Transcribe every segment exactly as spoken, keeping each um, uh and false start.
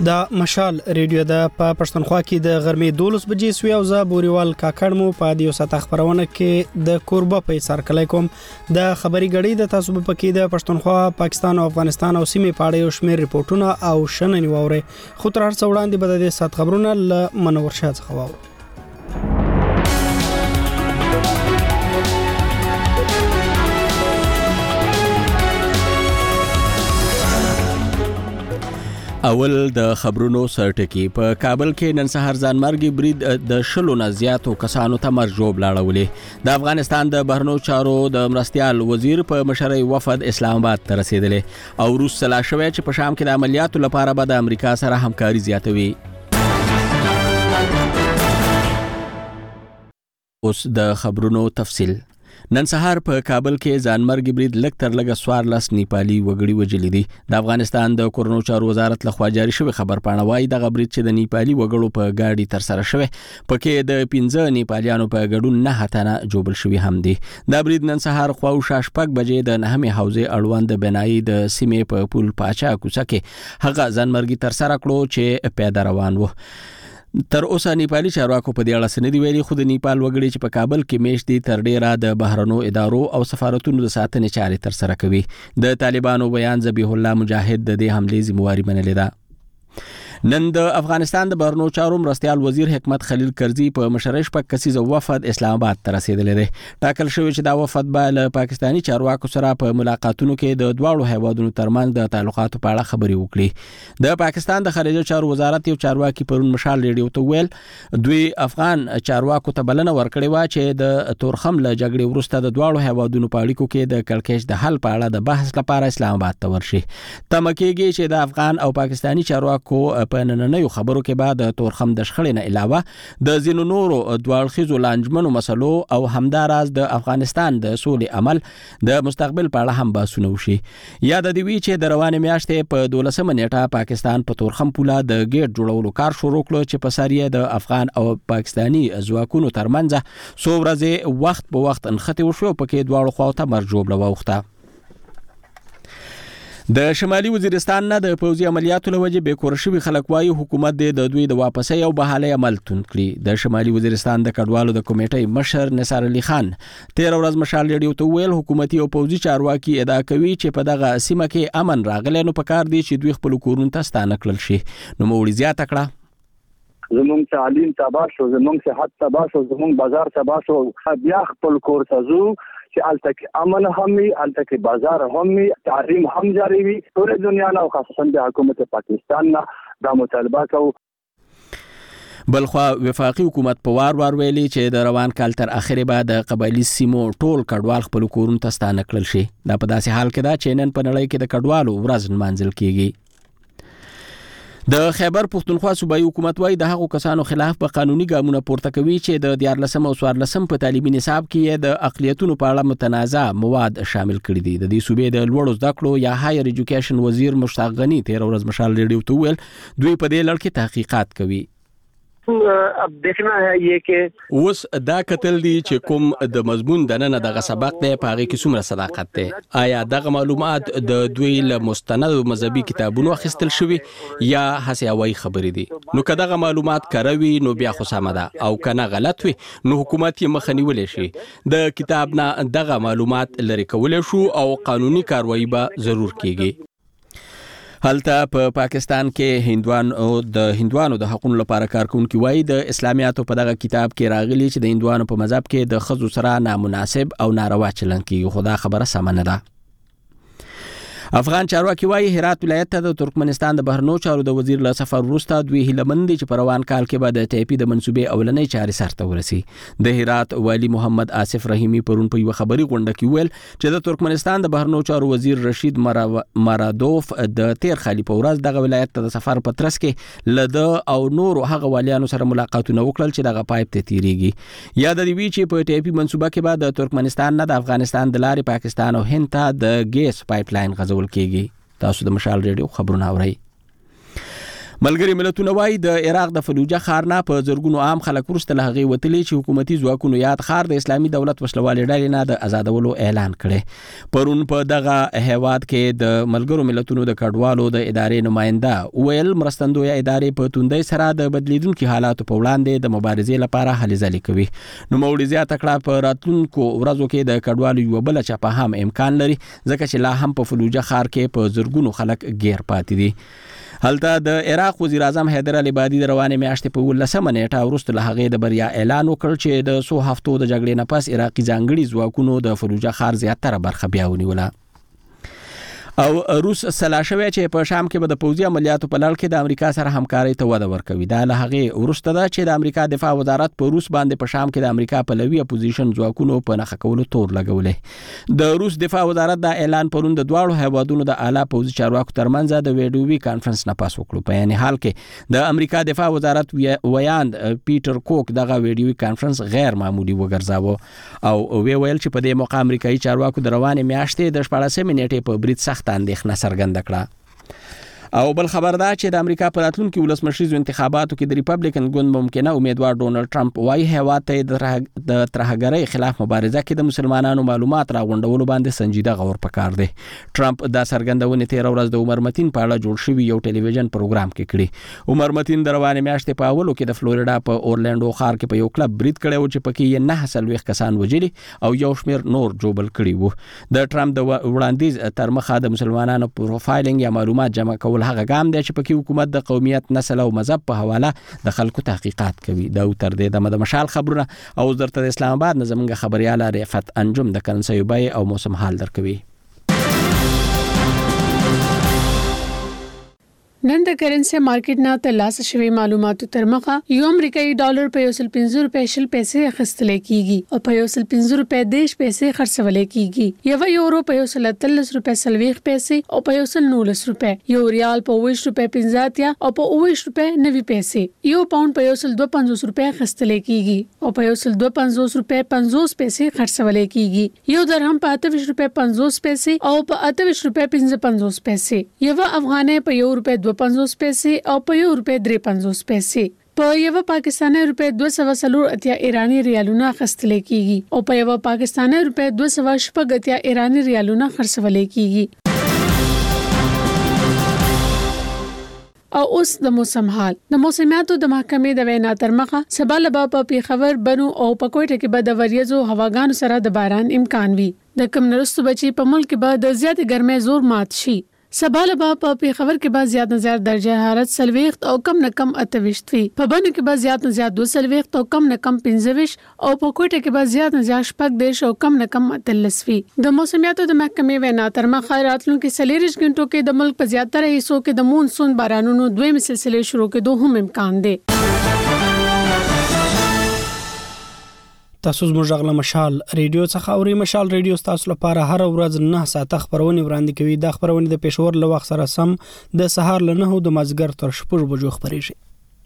د مشال ریډیو د په پښتونخوا کې د غرمې دولس بجې سوي او زه بوريوال کاکړ مو په دیو ساته خبرونه کې د کوربه په سر کله کوم د خبري غړي د تاسو په کې د پښتونخوا پاکستان او افغانستان او سیمې په اړه یو شمېر ریپورتونه او شننې ووري خو تر هر څو وړاندې به د سات خبرونه ل منور شاه څخه وورو. اول د خبرونو سرټکی په کابل کې نن سهار ځانمرګي برید د شلو نه زیاتو کسانو ته مرجوب لاړولې. د افغانستان د بهرنیو چارو د مرستيال وزیر په مشرۍ وفد اسلام آباد ته رسیدلې او روس سلا شوی چې په شام کې د عملیاتو لپاره به د امریکا سره همکاري زیاتوي. اوس د خبرونو تفصیل. نن سهار په کابل کې ځانمرګي برید لک تر لګه سوار لاس نیپالي وګړي وجلې دي. د افغانستان د کورونو چارو وزارت لخوا جاری شوی خبر پاڼه وايي د برید چې د نیپالي وګړو په گاډي تر سره شوی پکې د پنځه نیپالیانو په ګډون نه هتنه جوړل شوی هم دي. د برید نن سهار خو شاشپک بجې د نهمه حوزه اړوند بنای د سیمې په پول پاچا کوڅه کې هغه ځانمرګي تر سره کړو چې پیاده روان وو. تر اوسه نیپالي چارواکو په دې اړه سندې ویلي خو د نیپال وګړي چې په کابل کې میشت دي تر ډیره د بهرنو ادارو او سفارتونو د ساتنې چارې تر سره کوي. د طالبانو بیان ذبیح الله مجاهد د دې حملې ذمہواری منلې ده. نن د افغانستان د بهرنیو چارو مرستيال وزیر حکمت خلیل کرزي په مشرش په کسیز وفد اسلام آباد ته رسیدلی دی. ټاکل شوی چې دا وفد به له پاکستاني چارواکو سره په ملاقاتونو کې د دواړو هیوادونو ترمنځ د تعلقاتو په اړه خبرې وکړي. د پاکستان د خارجه چارو وزارت یو چارواکي پرون مشال ریډیو ته ویل دوی افغان چارواکو ته بلنه ورکړې و چې د تورخم له جګړې وروسته د دواړو هیوادونو په اړیکو کې د کړکېچ د حل په اړه د بحث لپاره اسلام آباد ته ورشي. تمه کېږي چې د افغان او پاکستاني چارواکو په نننیو خبرو کې بعد د تورخم د شخړې نه علاوه د ځینو نورو دوالخیزو لانجمنو مسلو او همداراز د افغانستان د سولې عمل د مستقبل په اړه هم بحثونه وشي. یاد دی وی چې د روانې میاشتې په دولسمه نیټه پاکستان په تورخم پوله د ګیټ جوړولو کار شروع کړ چې په سر یې د افغان او پاکستاني ځواکونو ترمنځ څو ورځې وخت په وخت انخته وشو پکې دواړو خواو ته مرجوب لوخته. د شمالي وزیرستان نه د پوځي عملیاتو لوجه به کور شوی خلک وايي حکومت د دوی د واپسې او بحالي عمل تون کړی. د شمالي وزیرستان د کډوالو د کمیټې مشر نثار علي خان تیر ورځ مشال ریډیو ته ویل حکومتي او پوځي چارواکي ادعا کوي چې په دغه سیمه کې امن راغلی نو پکار دی چې دوی خپل کورونو ته ستانه کړل شي. نو موړي زیاته کړه زمونږ تعلیم تباه شو، زمونږ صحت تباه شو، زمونږ بازار تباه شو. بیا خپل کور ته ځو چې الته کې امن هم وي، الته کې بازار هم وي، تعلیم هم جاری وي. ټول دنیا نه خاصه د حکومت پاکستان نه دا مطالبه کوو. بلخوا وفاقي حکومت په وار وار ویلي چې د روان کال تر اخره بعد د قبایلی سیمو ټول کډوال خپل کورونو ته ستانه کړل شي. دا په داسې حال کې دا چې نن په نړۍ کې د کډوالو ورځ منځل کیږي. د خیبر پښتونخوا صوبایي حکومت وايي د هغو کسانو خلاف په قانوني ګامونه پورته کوي چې د دیارلسم او څوارلسم په تعلیمي نصاب کې د اقلیتونو په اړه متنازع مواد شامل کړي دي. د دې صوبې د لوړو زده کړو یا هایر ایجوکیشن وزیر مشتاق غنی تیر ورځ مشال ریډیو ته ویل دوی په دې لړ کې تحقیقات کوي. अब देखना है ये कि اوس دا کتل دي چې کوم د مضمون د نن دغه سبق دی په هغه کې څومره صداقت دی. آیا دغه معلومات د دوی له مستند مذهبي کتابونو اخیستل شوی یا هسې هوایي خبرې دي؟ نو که دغه معلومات کاروي نو بیا خو سمه ده او کنه غلط وي نو حکومت یې مخه نیولی شي. د کتاب نه دغه معلومات لري کولی شو او قانوني کاروایی به ضرور کیږي. هلته په پاکستان کې هندوان او د هندوانو د حقوقو لپاره کارکونکي وایي د اسلامیاتو په دغه کتاب کې راغلي چې د هندوانو په مذهب کې د ښځو سره نامناسب او ناروا چلند کیږي خو دا خبره سمه نه ده. افغان چارواکي وايي هرات ولایت ته د ترکمنستان د بهرنیو چارو د وزیر له سفر وروسته دوی هیلهمند دي چې په روان کال کې به د ټیپي د منصوبې اولنۍ چارې سرته ورسي. د هرات والی محمد آصف رحیمی پرون په یو خبري غونډه کې ویل چې د ترکمنستان د بهرنیو چارو وزیر رشید مرادوف د تیر خالي په ورځ دغه ولایت ته د سفر په ترڅ کې لده او نورو هغه والیانو سره ملاقاتونه وکړل چې دغه پایپ ته تیریږي. یاد دی وی چې په ټیپي منصوبه کې به د ترکمنستان نه د افغانستان د لارې پاکستان او هند ته د ګیس پایپ لاین غځول کیږي. تاسو د مشال ریډیو خبرونه اورئ. ملګری ملتونه وايي د عراق د فلوجه ښار نه په زرګونو عام خلک وروسته له هغې وتلي چې حکومتي ځواکونو یاد ښار د اسلامي دولت وسلوالې ډلې نه د آزادولو اعلان کړی. پرون په دغه هیواد کې د ملګرو ملتونو د کډوالو د ادارې نماینده ویل مرستندویه ادارې په توندۍ سره د بدلیدونکو حالاتو په وړاندې د مبارزې لپاره هلې ځلې کوي. نو موړي زیاته کړه په راتلونکو ورځو کې د کډوالو یوه بله چپه هم امکان لري ځکه چې لا هم په فلوجه ښار کې په زرګونو خلک ګیر پاتې دي. هلته د عراق وزیر اعظم حیدر العبادي د روانې میاشتې په ولسمه نیټه وروسته له هغې د بریا اعلان وکړ چې د څو هفتو د جګړې نه پس عراقي ځانګړي ځواکونو د فلوجه ښار زیاتره برخه بیا ونیوله. او روس سلا شوی چې په شام کې به د پوځي عملیاتو په لړ کې د امریکا سره همکاري ته وده ورکوي. دا له هغې وروسته ده چې د امریکا دفاع وزارت په روس باندې په شام کې د امریکا پلوي اپوزیشن ځواکونو په نښه کولو تور لګولې. د روس دفاع وزارت دا اعلان پرون د دواړو هیوادونو د اعلی پوځي چارواکو ترمنځ د ویډیوي کانفرنس نه پاس وکړو. په یعنی حال کې د امریکا دفاع وزارت ویاند پیټر کوک دغه ویډیوي کانفرنس غیر معمولی وګرځاوه او وی ویل چې په دې موقع امریکایي چارواکو د روانې میاشتې د شپاړسمې نیټې په برید سخت اندېښنه څرګنده کړه. او بل خبر دا چې د امریکا په راتلونکي ولسمشریزو انتخاباتو کې د ریپبلیکن ګوند ممکنه امیدوار ډونالد ټرمپ وايي هیواد ته د ترهګرۍ خلاف مبارزه کې د مسلمانانو معلومات راغونډولو باندې سنجیده غور پکار دی. ټرمپ دا څرګندونې تېره ورځ د عمر متین په اړه جوړ شوي یو ټلویزیون پروګرام کې کړي. عمر متین د روانې میاشتې په اولو کې د فلوریډا په اورلانډو ښار کې په یو کلب برید کړی و چې پکې یې نهه څلوېښت کسان وژلي او یو شمېر نور جوبل کړي وو. د ټرمپ د وړاندیز تر مخه د مسلمانانو پروفایلینګ یا معلومات جمع کول هغه ګام دی چې پکې حکومت د قومیت، نسل او مذهب په حواله د خلکو تحقیقات کوي. دا تر دې دمه د مشال خبرونه او درته د اسلام آباد نه زموږ خبريال رفعت انجم د کرنسي بیې او موسم حال درکوي. نن د کرنسي مارکیټ نه ترلاسه شوی معلوماتو تر مخه یو امریکایي ډالر په یو سل پنځه روپۍ شل پیسې اخیستل کیږي او په یو سل پنځه روپۍ دیش پیسې خرڅول کیږي. یو یورو په یو سل اتلس روپۍ سلويخ پیسې او په یو سل نولس روپۍ، یو ریال په اووه روپۍ پنځه اتیا او په اووه روپۍ نوي پیسې، یو پاوند په یو سل دوه پنځوس روپۍ اخیستل کیږي او په یو سل دوه پنځوس روپۍ پنځوس پیسې خرڅول کیږي. یو درهم په اته روپۍ پنځوس پیسې او په اته روپۍ پنځه پنځوس پیسې، یو افغانۍ په یو روپۍ دوه پنځوس پیسې او په یو روپۍ درې پنځوس پیسې. په یو پاکستاني روپۍ دوه سوه څلور اتیا ایرانی ریالونه اخیستل کیږي او په یو پاکستاني روپۍ دوه سوه شپږ اتیا ایرانی ریالونه خرڅول کیږي. او اوس د موسم حال. د موسمیاتو د محکمې د وینا تر مخه سبا له په پیښور، بنو او په کوټه کې به د وریځو هواګانو سره د باران امکان وي. د کم نرستو بچي په ملک کې به د زیات ګرمۍ زور مات شي. سبا له په پیښور کې به زیات نه زیات درجه حرارت سلويخت او کم نه کم اتويشت وي. په بنو کې به زیات نه زیات دوه سلويخت او کم نه کم پنځه ویشت او په کوټه کې به زیات نه زیات شپږ دیش او کم نه کم اتلس وي. د موسمیاتو د محکمې وینا تر مخه راتلونکي څلوېښت غنټو کې د ملک په زیاتره حصو کې د مونسون بارانونو دویمه سلسله شروع کېدو هم امکان دی. تاسو زموږ غږ له مشال ریډیو څخه اوري. مشال ریډیو تاسو لپاره هر ورځ نه ساعته خبرونه وړاندې کوي. د خبرونه د پېښور له وخت سره سم د سهار له نه د مازګر تر شپږ بجو خبرېږي.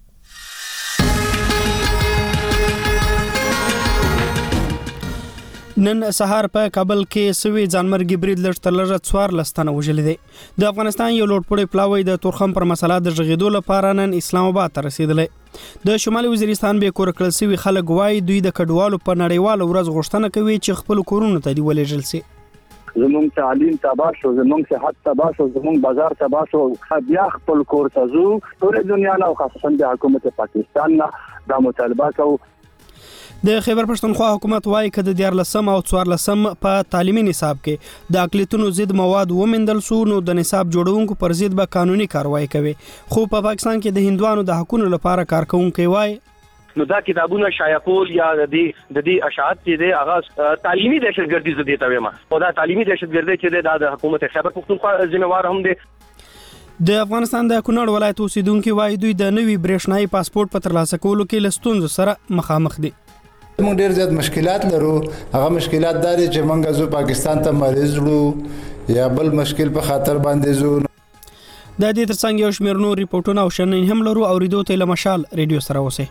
نن سهار په کابل کې سوي ځانمرګي برید لږ تر لږه څوار لستانه وژل دي. د افغانستان یو لوټپوړی پلاوی د تورخم پر مسله د ژغېدو لپاره نن اسلام آباد ته رسیدلې. د شمالي وزیرستان به کور کړل سوي خلک وای دوی د کډوالو په نړیوال ورځ غوښتنه کوي چې خپل کورونو ته دی ولېږل شي. زمونږ تعلیم تباه شو، زمونږ صحت تباه شو، زمونږ بازار تباه شو. بیا خپل کور ته ځو. ټول دنیا نه او خاصه د حکومت پاکستان نه دا مطالبه کوو. د خیبر پښتونخوا حکومت وايي چې د دیارلسم او څوارلسم په تعلیمي نصاب کې د اقلیتونو ضد مواد ومندل سو نو د نصاب جوړونکو پر ضد به قانوني کاروایی کوي. خو په پاکستان کې د هندوانو د حقوقو لپاره کارکونکي وايي نو دا کتابونه شایع کول یا د دې د دې اشاعت چې د هغه تعلیمي دهشتګردي زده ته ویما او دا تعلیمي دهشتګردي چې د حکومت خیبر پښتونخوا ذمہوار هم دي. د افغانستان د کونړ ولایت اوسیدونکو وايي دوی د نوي برېښنايي پاسپورت په ترلاسه کولو کې لستونزو سره مخامخ دي. موږ ډېر زیات مشکلات لرو. هغه مشکلات دا دي چې موږ زو پاکستان ته مریض وړو یا بل مشکل په خاطر باندې زو. د دې ترڅنګ یو شمېر نور ریپورتونه او شنن هم لرو او ریډیو ته لمشال ریډیو سره اوسئ.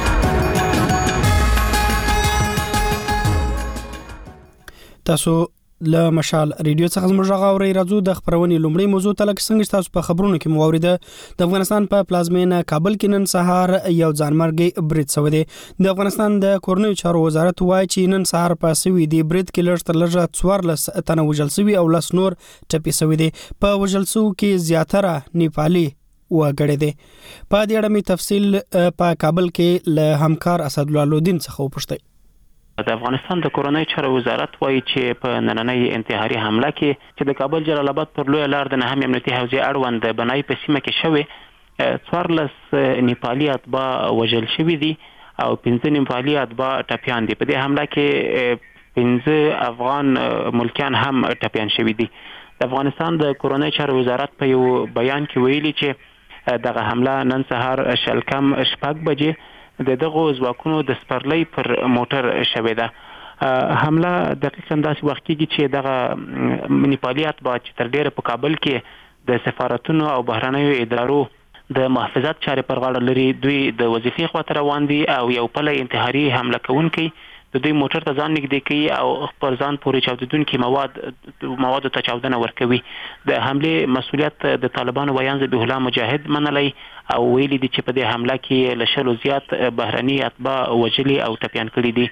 تاسو له مشال ریډیو څخه زموږ غاوري راځو د خبرونې لومړی موضوع ته لکه څنګه تاسو په خبرونو کې موریده د افغانستان په پلازمینه کابل کې نن سهار یو ځانمرګي برید شوی دی د افغانستان د کورنیو چارو وزارت وایي چې نن سهار په سوي دی برید کې لږ تر لږه څوارلس تنه وژل شوي او لس نور ټپي شوي دي په وژل شوو کې زیاتره نیپالي وګړي دي په دې اړه می تفصیل په کابل کې له همکار اسدالله لودین څخه وپوښتنه د افغانستان د کورنیو چارو وزارت وایي چې په نننۍ انتحاري حمله کې چې د کابل جلال آباد پر لوی لار د نهم امنیتي حوزې اړوند د بنای په سیمه کې شوې څوارلس نیپالي اتباع وژل شوي دي او پنځه نیپالي اتباع ټپیان دي په دې حمله کې پنځه افغان ملکیان هم ټپیان شوي دي د افغانستان د کورنیو چارو وزارت په یو بیان کې ویلي چې دغه حمله نن سهار شلکم شپږ بجې د دغه ځواکونو د سپرلۍ پر موټر شوې ده حمله دقیقاً داسې وخت کېږي چې دغه نیپالي اتباع چې تر ډېره په کابل کې د سفارتونو او بهرنیو ادارو د محافظت چارې پر غاړه لري دوی د وظیفې خواته روان دي او یو پله انتحاري حمله کوونکی د دوی موټر ته ځان نږدې کوي او پر ځان پورې چاودېدونکي مواد موادو ته چاودنه ورکوي د حملې مسؤلیت د طالبانو بیان ذبیح الله مجاهد منلی او ویلي دي چې په دې حمله کې له شلو زیات بهرني اتباع وژلي او ټپیان کړي دي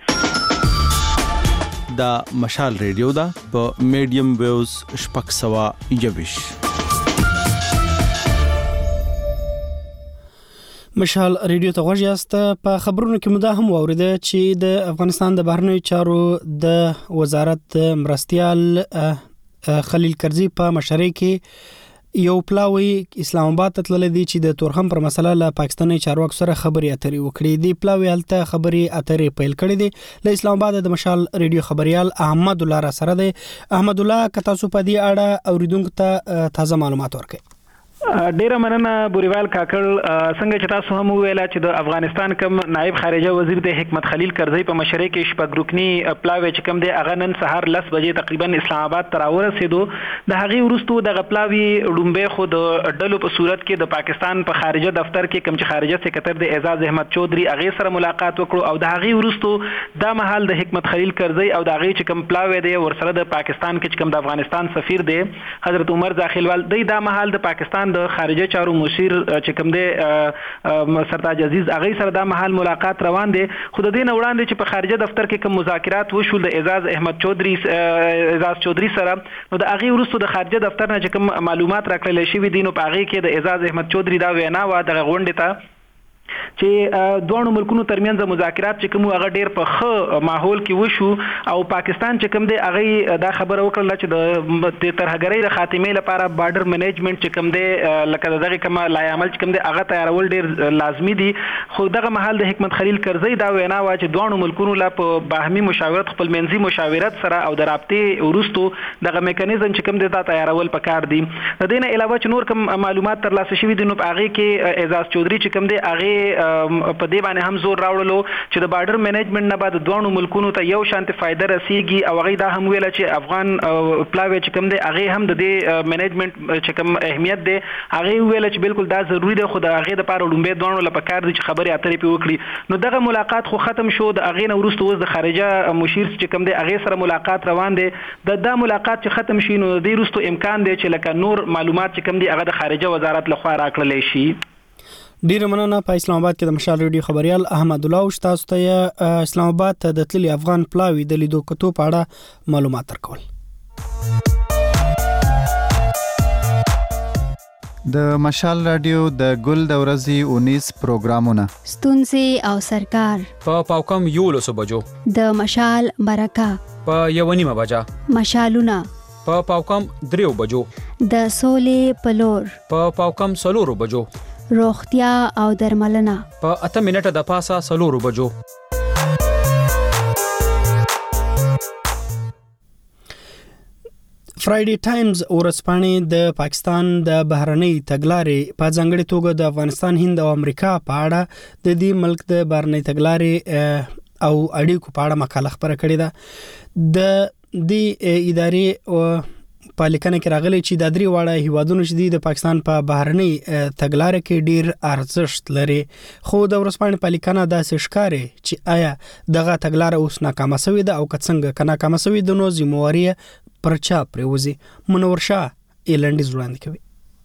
دا مشال ریډیو دا په میډیم ویوز شپږ سوه یوویش مشال ریډیو ته غوږ یاست په خبرونو کې مده هم واوریده چې د افغانستان د بهرنیو چارو د وزارت مرستيال خلیل کرزي په مشرۍ کې یو پلاوی اسلام آباد ته تللی دی چې د تورخم پر مسله له پاکستاني چارواکو سره خبرې اترې وکړي دی پلاوی هلته خبرې اترې پیل کړې دي له اسلام آباد د مشال ریډیو خبريال احمد الله را سره دی احمد الله که تاسو په دې اړه اوریدونکو ته تازه معلومات ورکړئ ډیره مننه بوریوال کاکړ څنګه چې تاسو هم ویل چې د افغانستان کوم نائب خارجه وزیر د حکمت خلیل کرزي په مشرۍ کې شپږ رکنی پلاوی چې کوم دی هغه نن سهار لس بجې تقریبا اسلام آباد ته راورسېدو د هغې وروسته دغه پلاوی ډومبې خو د ډلو په صورت کې د پاکستان په خارجه دفتر کې کوم چې خارجه سکرټر د اعزاز احمد چودري هغې سره ملاقات وکړو او د هغې وروسته دا مهال د حکمت خلیل کرزي او د هغې چې کوم پلاوی دی ورسره د پاکستان کې چې کوم د افغانستان سفیر دی حضرت عمر زاخیلوال دی دا مهال د پاکستان د خارجه چارو مشیر چې کوم دی سرتاج عزیز هغه سره د محل ملاقات روان دي خو د دین وړاندې چې په خارجه دفتر کې کوم مذاکرات وشول د اعزاز احمد چودري اعزاز چودري سره نو د هغه وروسته د خارجه دفتر نه چې کوم معلومات راکړل شوی دي نو په هغه کې د اعزاز احمد چودري دا وینا و د غونډه ته چې دوه ملکونو ترمنځ مذاکرات چې کوم هغه ډیر په ښه ماحول کې وشو او پاکستان چې کوم دی هغه دا خبره وکړه چې د ترهګرۍ د خاتمې لپاره بارډر منیجمنت چې کوم دی لکه دغه کوم لای عمل چې کوم دی هغه تیارول ډیر لازمی دي خو دغه محل د حکمت خلیل کرزي دا وینا و چې دوه ملکونو لا په باهمي مشاورت خپل منځي مشاورت سره او د رابطې ورستو دغه میکانیزم چې کوم دی دا تیارول پکار دي د دې نه علاوه چې نور کوم معلومات ترلاسه شوي دي نو هغه کې اعزاز چودري چې کوم دی هغه په دې باندې هم زور راوړلو چې د بارډر منیجمنت نه بعد دوه ملکونو ته یو شانتي فائدہ رسیږي او هغه دا هم ویل چې افغان پلاوی چې کوم دی هغه هم د دې منیجمنت چې کوم اهمیت دی هغه ویل چې بالکل دا ضروری دی خو د هغه د لپاره لومبه دوه لپاره کار دي چې خبرې اترې په وکړي نو دغه ملاقات خو ختم شو د هغه نه وروسته اوس د خارجه مشیر چې کوم دی هغه سره ملاقات روان دي د دا ملاقات چې ختم شي نو د وروسته امکان دی چې لکه نور معلومات چې کوم دی هغه د خارجه وزارت لخوا راکړل شي ډیر مننه په اسلام آباد کې د مشال ریډیو خبريال احمد الله او تاسو ته اسلام آباد ته د تللی افغان پلاوی د لیدو کتو په اړه معلومات ورکول د مشال رادیو د ګل د ورځې اونیس پروګرامونه ستونزې او سرکار په پاوکم یو لسو بجو د مشال برکه په یو نیمه بجا مشالونه په پاوکم دریو بجو د سولې پلور په پاوکم سلورو بجو روغتیا او درملنه په اته منټه د پاسه سلورو بجو فرایډي ټایمز ورځپاڼې د پاکستان د بهرنۍ تګلارې په ځانګړي توګه د افغانستان هند او امریکا په اړه د دې ملک د بهرنۍ تګلارې او اړیکو په اړه مقاله خبره کړې ده د دې ادارې په لیکنه کې راغلي چې د درې واړه هیوادونو چې د پاکستان په بهرنۍ تګلارې کې ډیر ارزښت لري خو د ورځپاڼې په لیکنه داسې ښکاري چې آیا دغه تګلارې اوس ناکامه شوې ده او که څنګه که ناکامه شوې ده نو ذمہواري پرچا پرېوځي. منور شاه ایلنډیز وړاندې کوي.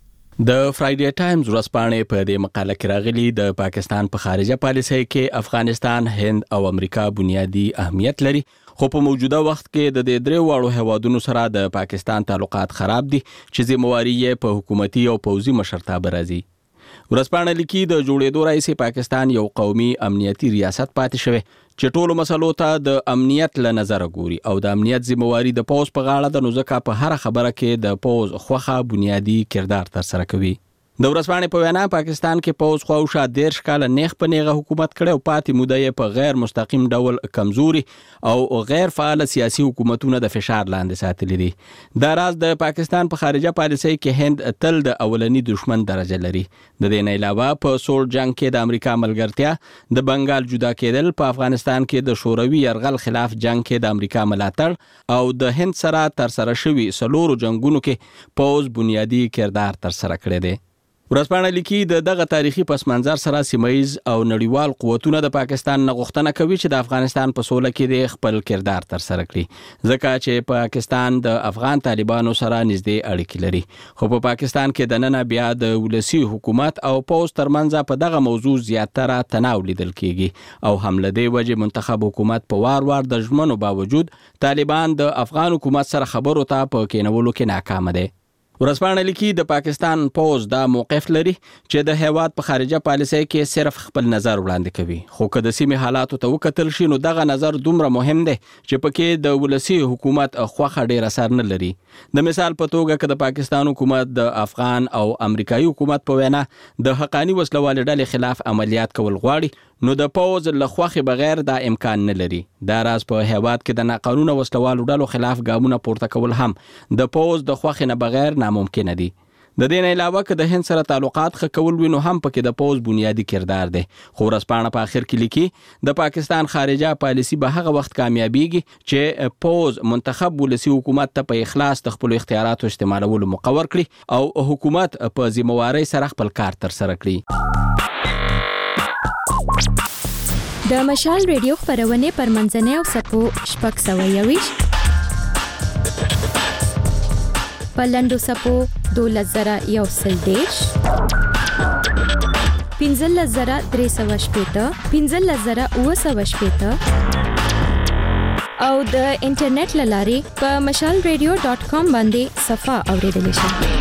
د فرایډے ټایمز ورځپاڼې په دې مقاله کې راغلي د پاکستان په خارجه پالیسۍ کې افغانستان، هند او امریکا بنیادی اهمیت لري، خو په موجوده وخت کې د دې درې واړو هیوادونو سره د پاکستان تعلقات خراب دي چې ذمہواری یې په حکومتي او پوځي مشرتابه راځي. ورځپاڼه لیکي د جوړېدو راځي پاکستان یو قومي امنیتي ریاست پاتې شوی چې ټولو مسلو ته د امنیت له نظر ګوري او د امنیت ذمہواری د پوز په غاړه د نوزکه په هر خبره کې د پوز خوخه بنیادی کردار تر سره کوي. د ورځپاڼې په وینا پاکستان کې پوز خواوشا دیرش کاله نیغ په نیغه حکومت کړي او پاتې موده یې په غیر مستقیم ډول کمزوري او غیر فعال سیاسي حکومتونه د فشار لاندې ساتلي دي. دا راز د پاکستان په خارجه پالیسۍ کې هند تل د اولنی دشمن درجه لري. د دې نه علاوه په سول جنگ کې د امریکا ملګرتیا، د بنگال جدا کېدل، په افغانستان کې د شوروي یرغل خلاف جنگ کې د امریکا ملاتړ او د هند سره تر سره شوي سلورو جنگونو کې پوز بنیادی کردار تر سره کړی دی. ورځپاڼه لیکي د دغه تاریخي پس منظر سره سیمایز او نړیوال قوتونه د پاکستان نه غوښتنه کوي چې د افغانستان په سوله کې د خپل کردار تر سره کړي، ځکه چې پاکستان د افغان طالبانو سره نږدې اړیکې لري. خو په پاکستان کې د نن بیا د ولسی حکومت او پوز ترمنځ په دغه موضوع زیاتره تناو لیدل کیږي او هم له دې وجې منتخب حکومت په وار وار د ژمنو باوجود طالبان د افغان حکومت سره خبرو ته په کېنولو کې ناکام دي. ورځپاڼه لیکي د پاکستان پوز دا موقف لري چې د هیواد په خارجه پالیسۍ کې صرف خپل نظر وړاندې کوي، خو که د سیمې حالاتو ته وکتل شي نو دغه نظر دومره مهم دی چې پکې د ولسی حکومت خوخه ډیر اثر نه لري. د مثال په توګه که د پاکستان حکومت د افغان او امریکایي حکومت په وینا د حقانی وسلوال ډلې خلاف عملیات کول غواړي نو د پوز له خوخي بغیر دا امکان نه لري. دا راز په هیواد کې د ناقانونه وسلوالو ډلو خلاف ګامونه پورته کول هم د پوز د خوخي نه بغیر ناممکن دي. د دې نه علاوه که د هند سره تعلقات ښه کول وي نو هم پکې د پوز بنیادی کردار دی. خو ورځپاڼه په آخر کې لیکي د پاکستان خارجه پالیسي به هغه وخت کامیابیږي چې پوز منتخب ولسی حکومت ته په اخلاص د خپل اختیاراتو استعمالولو مقرر کړي او حکومت په ذمہواری سره خپل کار تر سره کړي. د مشال ریډیو خبرونه پر منځنۍ او سپو شپږ سوه یویش په لنډو سپو دولس زره یو سل دېرش پنځلس زره درې سوه شپېته پنځلس زره اووه سوه شپېته او د انټرنیټ له لارې په مشال ریډیو ډاټ کام باندې صفحه اوریدلی شئ.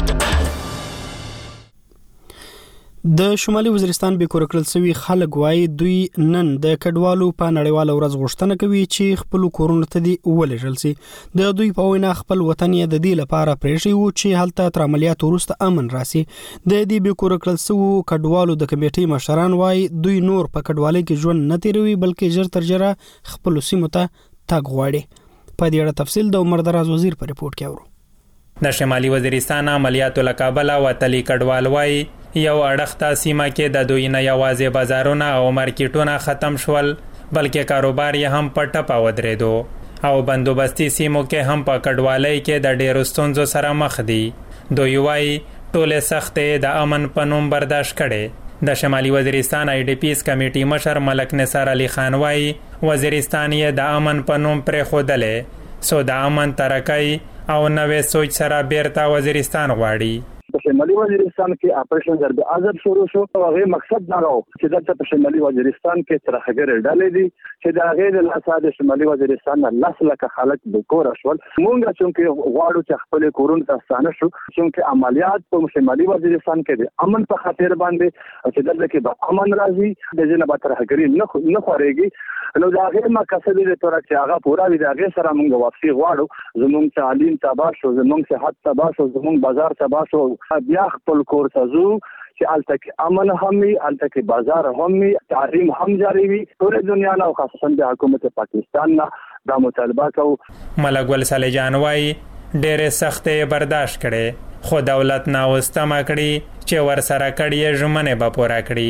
د شمالي وزیرستان به کور کړل سوي خلک وایي دوی نن د کډوالو په نړیواله ورځ غوښتنه کوي چې خپل کورونو ته دی ولېږل سي. د دوی په وینا خپل وطن یې د دې لپاره پرېښی وو چې هلته تر عملیات وروسته امن راسي. د دې به کور کړل سوي کډوالو د کمیټې مشران وایي دوی نور په کډوالۍ کې ژوند نه تیروي بلکې ژر تر ژره خپل سیمو ته تګ غواړي. په دې اړه تفصیل د عمر دراز وزیر په ریپورت کې اورو. د شمالي وزیرستان عملیاتو له کابله وتلي کډوال وایي یو اړخته سیمه کې د دوی نه یوازې بازارونه او مارکیټونه ختم شول بلکې کاروبار یې هم په ټپه ودرېدو او بندوبستي سیمو کې هم په کډوالۍ کې د ډېرو ستونزو سره مخ دي. دوی وایي ټولې سختۍ د امن په نوم برداشت کړي. د شمالي وزیرستان آی ډي پیز کمیټې مشر ملک نثار علي خان وایي وزیرستان یې د امن په نوم پرېښودلی سو د امن ترقۍ او نوې سوچ سره بیرته وزیرستان غواړي. په شمالي وزیرستان کې اپریشن ضرب اعظم شروع شو او هغه مقصد دا و چې دلته په شمالي وزیرستان کې ترخګر ډلې دي چې دا غیر له اساس شمالي وزیرستان نه لاس لکه خلک د کور شول. مونږ چې غواړو چې خپل کورونه ته ستانه شو چې عملیات په شمالي وزیرستان کې د امن په خاطر باندې چې دلته کې به امن راځي د جنب ترخګری نه نه خوريږي نو دا غیر مقصد دې تر چې هغه پورا وي دا غیر سره مونږ واپسی غواړو. زمونږ تعلیم تباه شو، زمونږ صحت تباه شو، زمونږ بازار تباه شو. بیا خپل کور ته ځو چې الته کې امن هم وي، الته کې بازار هم وي، تعلیم هم جاری وي. ټول دنیا نه خاصه د حکومت پاکستان نه دا مطالبه کوو. ملک ګل صالح جان وایي ډېرې سختۍ برداشت کړي خو دولت نه وستمه کړي چې ورسره کړي ژمنې به پوره کړي. په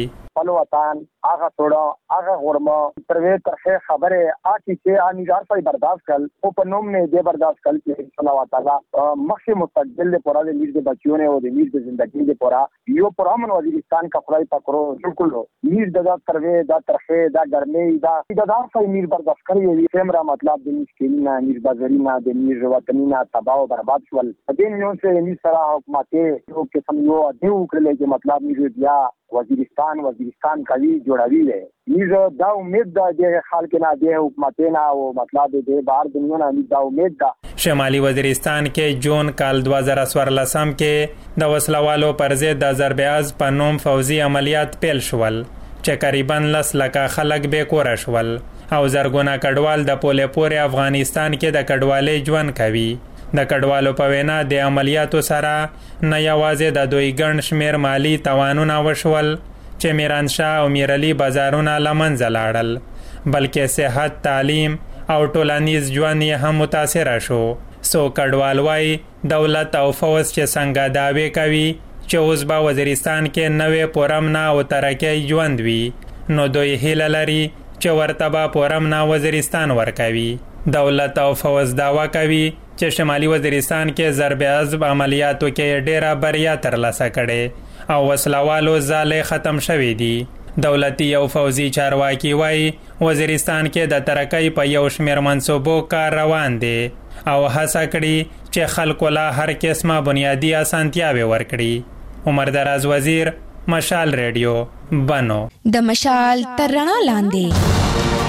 خپل وطن هغه توړه هغه غورمه تروي ترخه خبره آتی چې انیزار پای برداشت کړ او په نوم نه دې برداشت کړ چې الله تعالی مخکې مستقبل له پورا د میر د بچیونه او د میر د ژوندۍ د پورا یو پرامن وزیرستان کا خدای پکرو بالکل میر د تروي د ترخه د ګرمي دا د دافای میر برداشت کړی کیمرا مطلب د مشکلینا میر بازارینا د میر وطنینا تباہ او برباد شول دین یو څه میر سره حکومت یو قسم یو دیو کړل چې مطلب میر بیا وزیرستان وزیرستان کوي جوړوي میر دا امید ده د خلک نه د حکومت نه او مطلب د بهر دنیا نه دا امید ده. شمالي وزیرستان کې جون کال دو هزار څوارلسم کې د وسلوالو پر ضد د ضربه‌از په نوم فوزي عملیات پیل شول چې تقریبا لس لکه خلک بې کوره شول او زرګونه کډوال د پولې پورې افغانستان کې د کډوالۍ ژوند کوي. د کډوالو په وینا د عملیاتو سره نه یوازې د دوی ګڼ شمېر مالی تاوانونه وشول چې میرانشاه او میرعلي بازارونه له منځه لاړل بلکې صحت تعلیم او ټولنیز ژوند یې هم متاثره شو. څو کډوال وایي دولت او فوج چې څنګه دعوې کوي چې اوس به وزیرستان کې نوې پورمنه او ترقۍ ژوند وي نو دوی هیله لري چې ورته به پورمنه وزیرستان ورکوي. دولت او فوج دعوا کوي چې شمالي وزیرستان کې ضربه‌از عملیاتو کې ډېره بریا ترلاسه کړې او وسلوالو ځالې ختم شوې دي. دولتي او فوجي چارواکي وایي وزیرستان کې د ترقۍ په یو شمېر منصوبو کار روان دی او هڅه کړي چې خلکو له هر قسمه بنیادي اسانتیاوې ورکړي. عمر دراز وزیر، مشال ریډیو، بنو. د مشال تر رڼا لاندې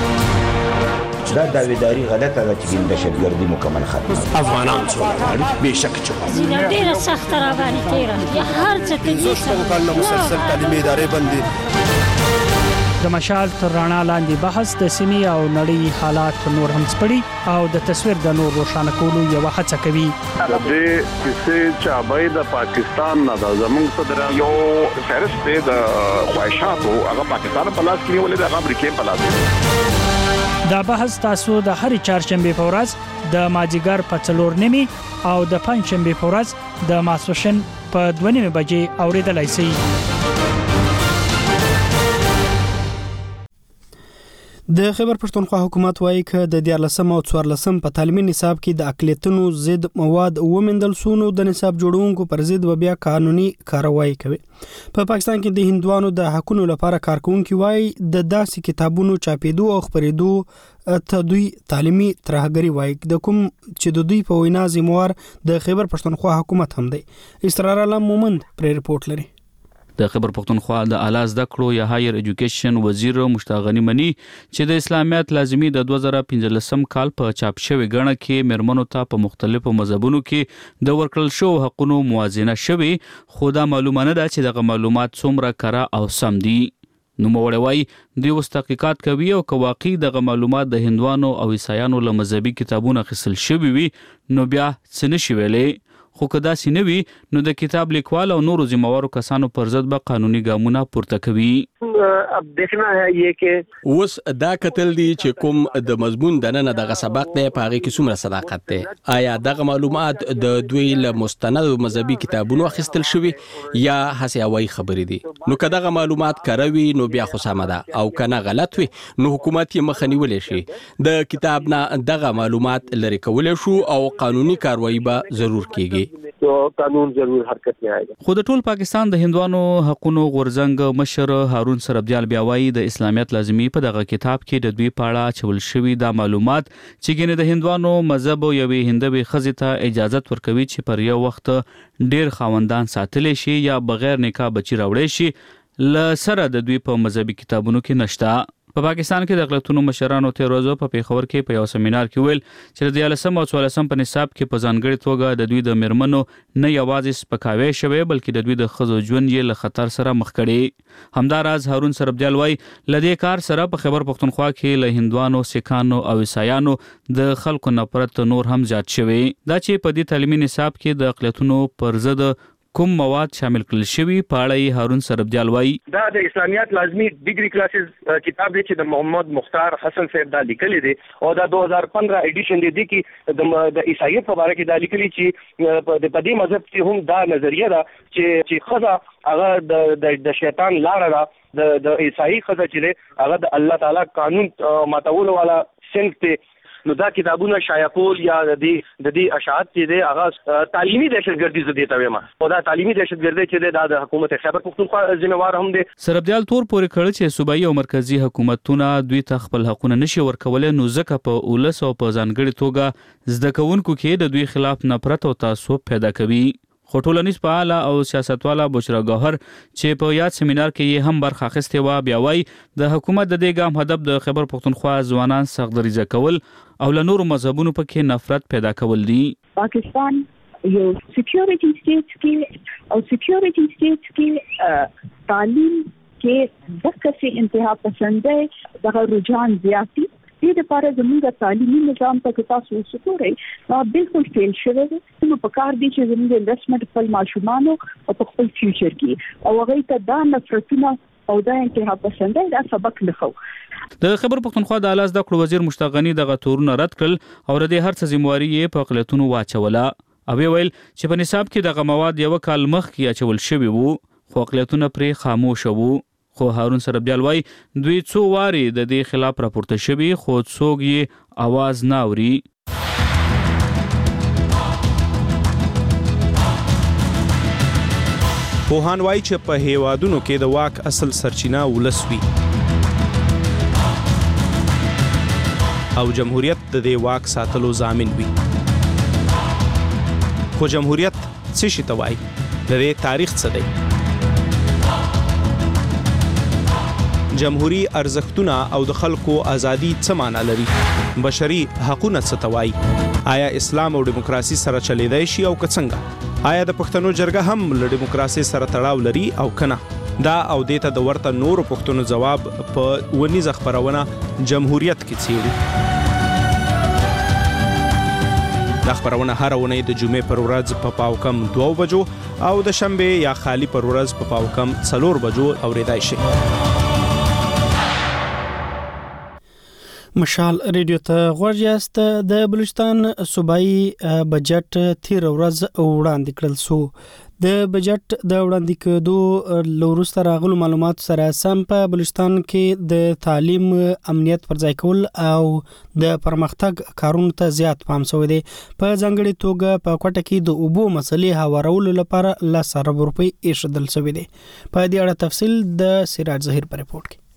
دا داویداری غلطه ده چې د دهشتګردي مکمل ختم افغانان څومره به شک چې ډیره سخت را باندې تیره هر څه ته زه څنګه کله مسلسل تعلیمي ادارې باندې د مشال تر رڼا لاندې بحث د سیمې او نړۍ حالات نور هم سپړي او د تصویر د نور روښانه کولو یو هڅه کوي. د دې کیسې چې د پاکستان نه د زمونږ صدر یو فهرست د خواهشاتو هغه پاکستان په لاس کې ولې د امریکا په لاس. دا بحث تاسو د هر چهارشنبه په ورځ د ماجیګر په څلور نیمي او د پنځشنبه په ورځ د ماسوشن په دوه نیمه بجې اوریدلای شئ. د خیبر پښتونخوا حکومت وایي چې د دیارلسم او څوارلسم په تعلیمي نصاب کې د اقلیتونو ضد مواد ومندل سونو د نصاب جوړونکو پر ضد بیا قانوني کاروایی کوي. په پاکستان کې د هندوانو د حقوقو لپاره کارکونکو وایي د داسې کتابونو چاپېدو او خپرېدو ته دوی تعلیمي ترهګري وایي د کوم چې د دوی په وینا ذمہوار د خیبر پښتونخوا حکومت هم دی. اسرار علم مومند پر ریپورت لري. د خیبر پښتونخوا د اعلی زده کړو یا هایر ایجوکیشن وزیر مشتاق غنی منی چې د اسلامیت لازمی د دوه زره پنځلسم کال په چاپ شوی غړنه کې مرمنو ته په مختلفو مذهبونو کې د ورکړل شو حقونو موازنه شوی خو دا معلومه نه ده چې دغه معلومات څومره کره او سم دي. نو موړوي د وس تحقیقات کوي او که واقعي دغه معلومات د هندوانو او عیسایانو له مذهبي کتابونو خصل شوی وي نو بیا څه نشي ویلې. خو کدا سینوي نو د کتاب لیکوال او نورو ذمہوارو کسانو پر ضد به قانوني ګامونه پورته کوي. अब देखना है ये कि اوس دا کتل دي چې کوم د مضمون دننه دغه سبق دی په هغه کې څومره صداقت دی. آیا دغه معلومات د دوی له مستند مذهبي کتابونو اخیستل شوی یا هسې هوایي خبرې دي؟ نو که دغه معلومات کاروي نو بیا خو سمه ده او کنه غلط وي نو حکومت یې مخه نیولی شي. د کتاب نه دغه معلومات لري کولی شو او قانوني کاروایی به ضرور کیږي. تو قانون ضرور حرکت میں آئے گا. خو د ټول پاکستان د هندوانو حقوقو غورځنګ مشر هارون سربدیال بیا وایي د اسلامیت لازمی په دغه کتاب کې د دوی پاړه چول شوی دا معلومات چې ګنې د هندوانو مذهب او یوې هندوي خزې ته اجازه ورکوي چې پر یو وخت ډیر خاوندان ساتلی شي یا بغیر نکاح بچی راوړي شي ل سره د دوی په مذهبي کتابونو کې نشته. په پاکستان کې د اقلیتونو مشرانو تیر ورځ په پیښور کې په یو سیمینار کې ویل چې د دیارلسم او څوارلسم په نصاب کې په ځانګړي توګه د دوی د مرمنو نه یوازې سپکاوی شوی بلکې د دوی د ښځو ژوند یې له خطر سره مخ کړي. همداراز هارون سربدیال وایي له دې کار سره په خیبر پښتونخوا کې له هندوانو، سیکانو او عیسایانو د خلکو نفرت نور هم زیات شوی. دا چې په دې تعلیمي نصاب کې د اقلیتونو پر ضد کوم مواد شامل کړل شوی په اړه هارون سربدیال وایي دا د اسلامیات لازمی ډیګری کلاسز کتاب دی چې د محمد مختار حسن صاحب دا لیکلی دی او دا دو هزار پندرہ ایډیشن دی چې د عیسایت په اړه کې دا لیکلی چې په دې مذهب کې هم دا نظریه ده چې چې خزه هغه د د شیطان لاره ده د د عیسائی خزه چې هغه د الله تعالی قانون ماتول والا سنت ته نو دا کتابونه شایع کول یا د دې د دې اشاعت چې دی هغه تعلیمي دهشتګردي زده ته وایم او دا تعلیمي دهشتګردي چې دی د حکومت خیبر پختونخوا ذمہوار هم دی. سربدال تور پورې کړ چې صوبایي او مرکزی حکومتونه دوی ته خپل حقونه نشي ورکولای نو ځکه په اولس او په ځانګړي توګه زده کوونکو کې د دوی خلاف نفرت او تعصب پیدا کوي. خو ټولنیز فعال او سیاستواله بشرا گوهر چې په یاد سیمینار کې یې هم برخه اخیستې وه بیا وایي د حکومت د دې ګام هدف د خیبر پختونخوا ځوانان سخت کول او له نورو مذهبونو پکې نفرت پیدا کول دي. پاکستان یو سکیورټي سټیټ کې او سکیورټي سټیټ کې تعلیم کې د کسي انتها پسند دغه رجحان زیاتی دې لپاره زموږ تعلیمي نظام ته تاسو وسوکورئ نو بالکل فیل شوی دی. نو په کار دي چې زموږ انویسټمنت خپل ماشومانو او په خپل فیوچر کې او هغه ته دا نفرتونه او دا انتها پسند دا سبق لخوا. د خیبر پختونخوا د اعلی زده کړو وزیر مشتاق غنی دغه تورونه رد کړل او د هر څه ذمہواری یې په اقلیتونو واچوله او ویل چې په نصاب کې دغه مواد یو کال مخکې اچول شوی وو خو اقلیتونه پرې خاموش وو. خو هارون سربدال وای دوی څو واري د دې خلاف راپورته شوی خو څوک یې आवाज نه اوري. پوهان وای چې په هیوادونو کې د واک اصل سرچینه ولس وي او جمهوریت د دې واک ساتلو ضامن وي. خو جمهوریت څه شي ته وای؟ د دې تاریخ څه دی؟ جمهوری ارزښتونه او د خلکو ازادي څه معنا لري؟ بشري حقوقونه څه ته وایي؟ آیا اسلام او دیموکراسي سره چلیدای شي او که څنګه؟ آیا د پښتنو جرګه هم له دیموکراسي سره تړاو لري او کنه؟ دا او دیته د ورته نورو پښتنو جواب په ونیزه خبرونه جمهوریت کې څیړي. دا خبرونه هر ونې د جمعې پر ورځ په پاو کم دوه بجو او د شنبه یا خالی پر ورځ په پاو کم څلور بجو اوریدای شي. مشال ریډیو ته غوږ یاست. د بلوچستان صوبایي بجټ تیر ورځ وړاندې کړل سو. د بجټ د وړاندې کېدو لوروسته راغلو معلومات سره سم په بلوچستان کې د تعلیم امنیت پر ځای کول او د پرمختګ کارونو ته زیات پام شوی دی. په ځانګړي توګه په کوټه کې د اوبو مسلې هوارولو لپاره لس ارب روپۍ ایښودل شوی دی. په دې اړه تفصیل د سراج ظهیر په رپورت کې.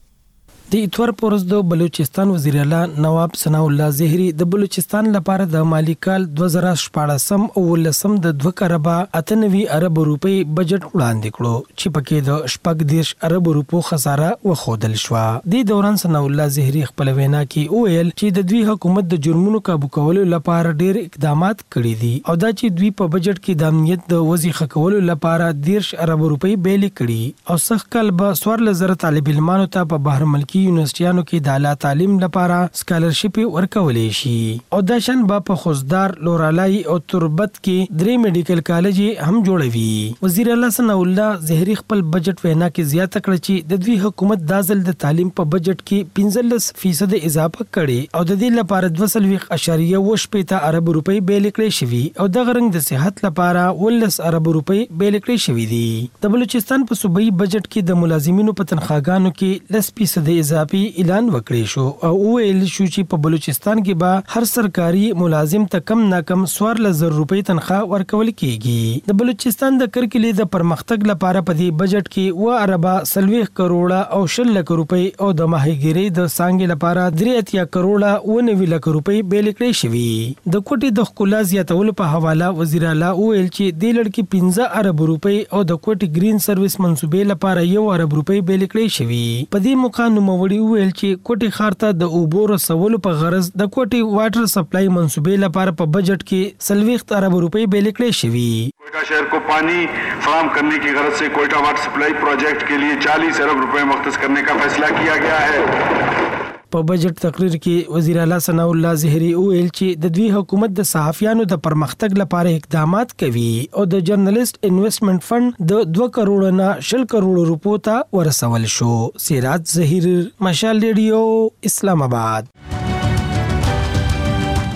د اتوار پورز د بلوچستان وزیر اعلی نواب ثناء الله زهري د بلوچستان لپاره د مالی کال دوه زره شپاړس او ولسم د دوه کربا اتنوي ارب روپۍ بجټ وړاندې کړو چې پکې د شپږ دیش ارب روپو خساره وخودل شو. د دوران ثناء الله زهري خپل وینا کې ویل چې د دوی حکومت د جرمونو کابو کولو لپاره ډېر اقدامات کړي دي او دا چې دوی په بجټ کې د امنیت د وظیفه کولو لپاره دیش ارب روپۍ بیل کړي او سخت کال به سوار لزر طالب علمانو ته په بهر ملکی یونیورسيټانو کې د اعلی تعلیم لپاره سکالرشپ ورکولې شي او د شان با په خوزدار لورالای او تربت کې درې میډیکل کالج هم جوړوي. وزیر اعلی ثناء الله زهري خپل بجټ وینا کې زیاته کړ چې د دوی حکومت د ځل د تعلیم په بجټ کې پنځلس فیصد اضافه کړي او د دې لپاره دوه سلوي اشاریه و شپږ ارب روپۍ بیل کړې شوی او د غرنګ د صحت لپاره ولس ارب روپۍ بیل کړې شوی دي. د بلوچستان په صوبایي بجټ کې د ملازمینو په تنخواګانو کې لس فیصد اضافي اعلان وکړی شو او ویل شو چې په بلوچستان کې به هر سرکاري ملازم ته کم نه کم څوار لزر روپۍ تنخواه ورکول کیږي. د بلوچستان د کرکلې د پرمختګ لپاره په دې بجټ کې و اربا سلويخ کروڑه او شل لک روپۍ او د ماهیګيري د سانګې لپاره درې اتیا کروڑه او نوي لک روپۍ بیل کړې شوی. د کوټي د خلا زیاتول په حواله وزیر اعلی ویل چې د لړکی پنځه ارب روپۍ او د کوټي گرین سرویس منصوبې لپاره یو ارب روپۍ بیل کړې شوی. په دې موقع نو وړي ویل چې کوټي خارته د اوبو رسولو په غرض د کوټي واټر سپلای منصوبې لپاره په بجټ کې سلويخت ارب روپۍ بیل کړې شوی. कोयटा शहर को पानी फराहम करने की गरज से कोयटा वाटर सप्लाई प्रोजेक्ट के लिए चालीस अरब रुपए मुख्तस करने का फैसला किया गया है. په بجټ تقریر کې وزیر اعلی ثناء الله زهري ویل چې د دوی حکومت د صحافیانو د پرمختګ لپاره اقدامات کوي او د جرنالست انویسټمنٹ فند د دوه کروڑ نه شل کروڑ روپو ته ورسول شو. سراج ظهیر، مشال ریډیو، اسلام آباد.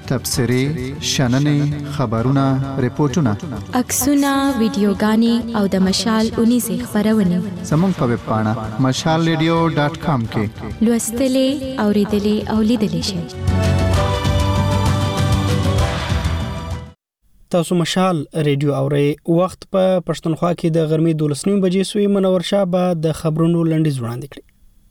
تبصرې شننې خبرونه ریپورتونه عکسونه ویډیوګانې او د مشال اونیزې خبرونه زموږ په ویب پاڼه مشال ریډیو ډاټ کام کې لوستلې اوریدلې او لیدلې شئ. تاسو مشال ریډیو اورئ. وخت په پښتونخوا کې د غرمې دولس نیم بجې سوی. منور شاه به د خبرونو لنډیز وړاندې کړي.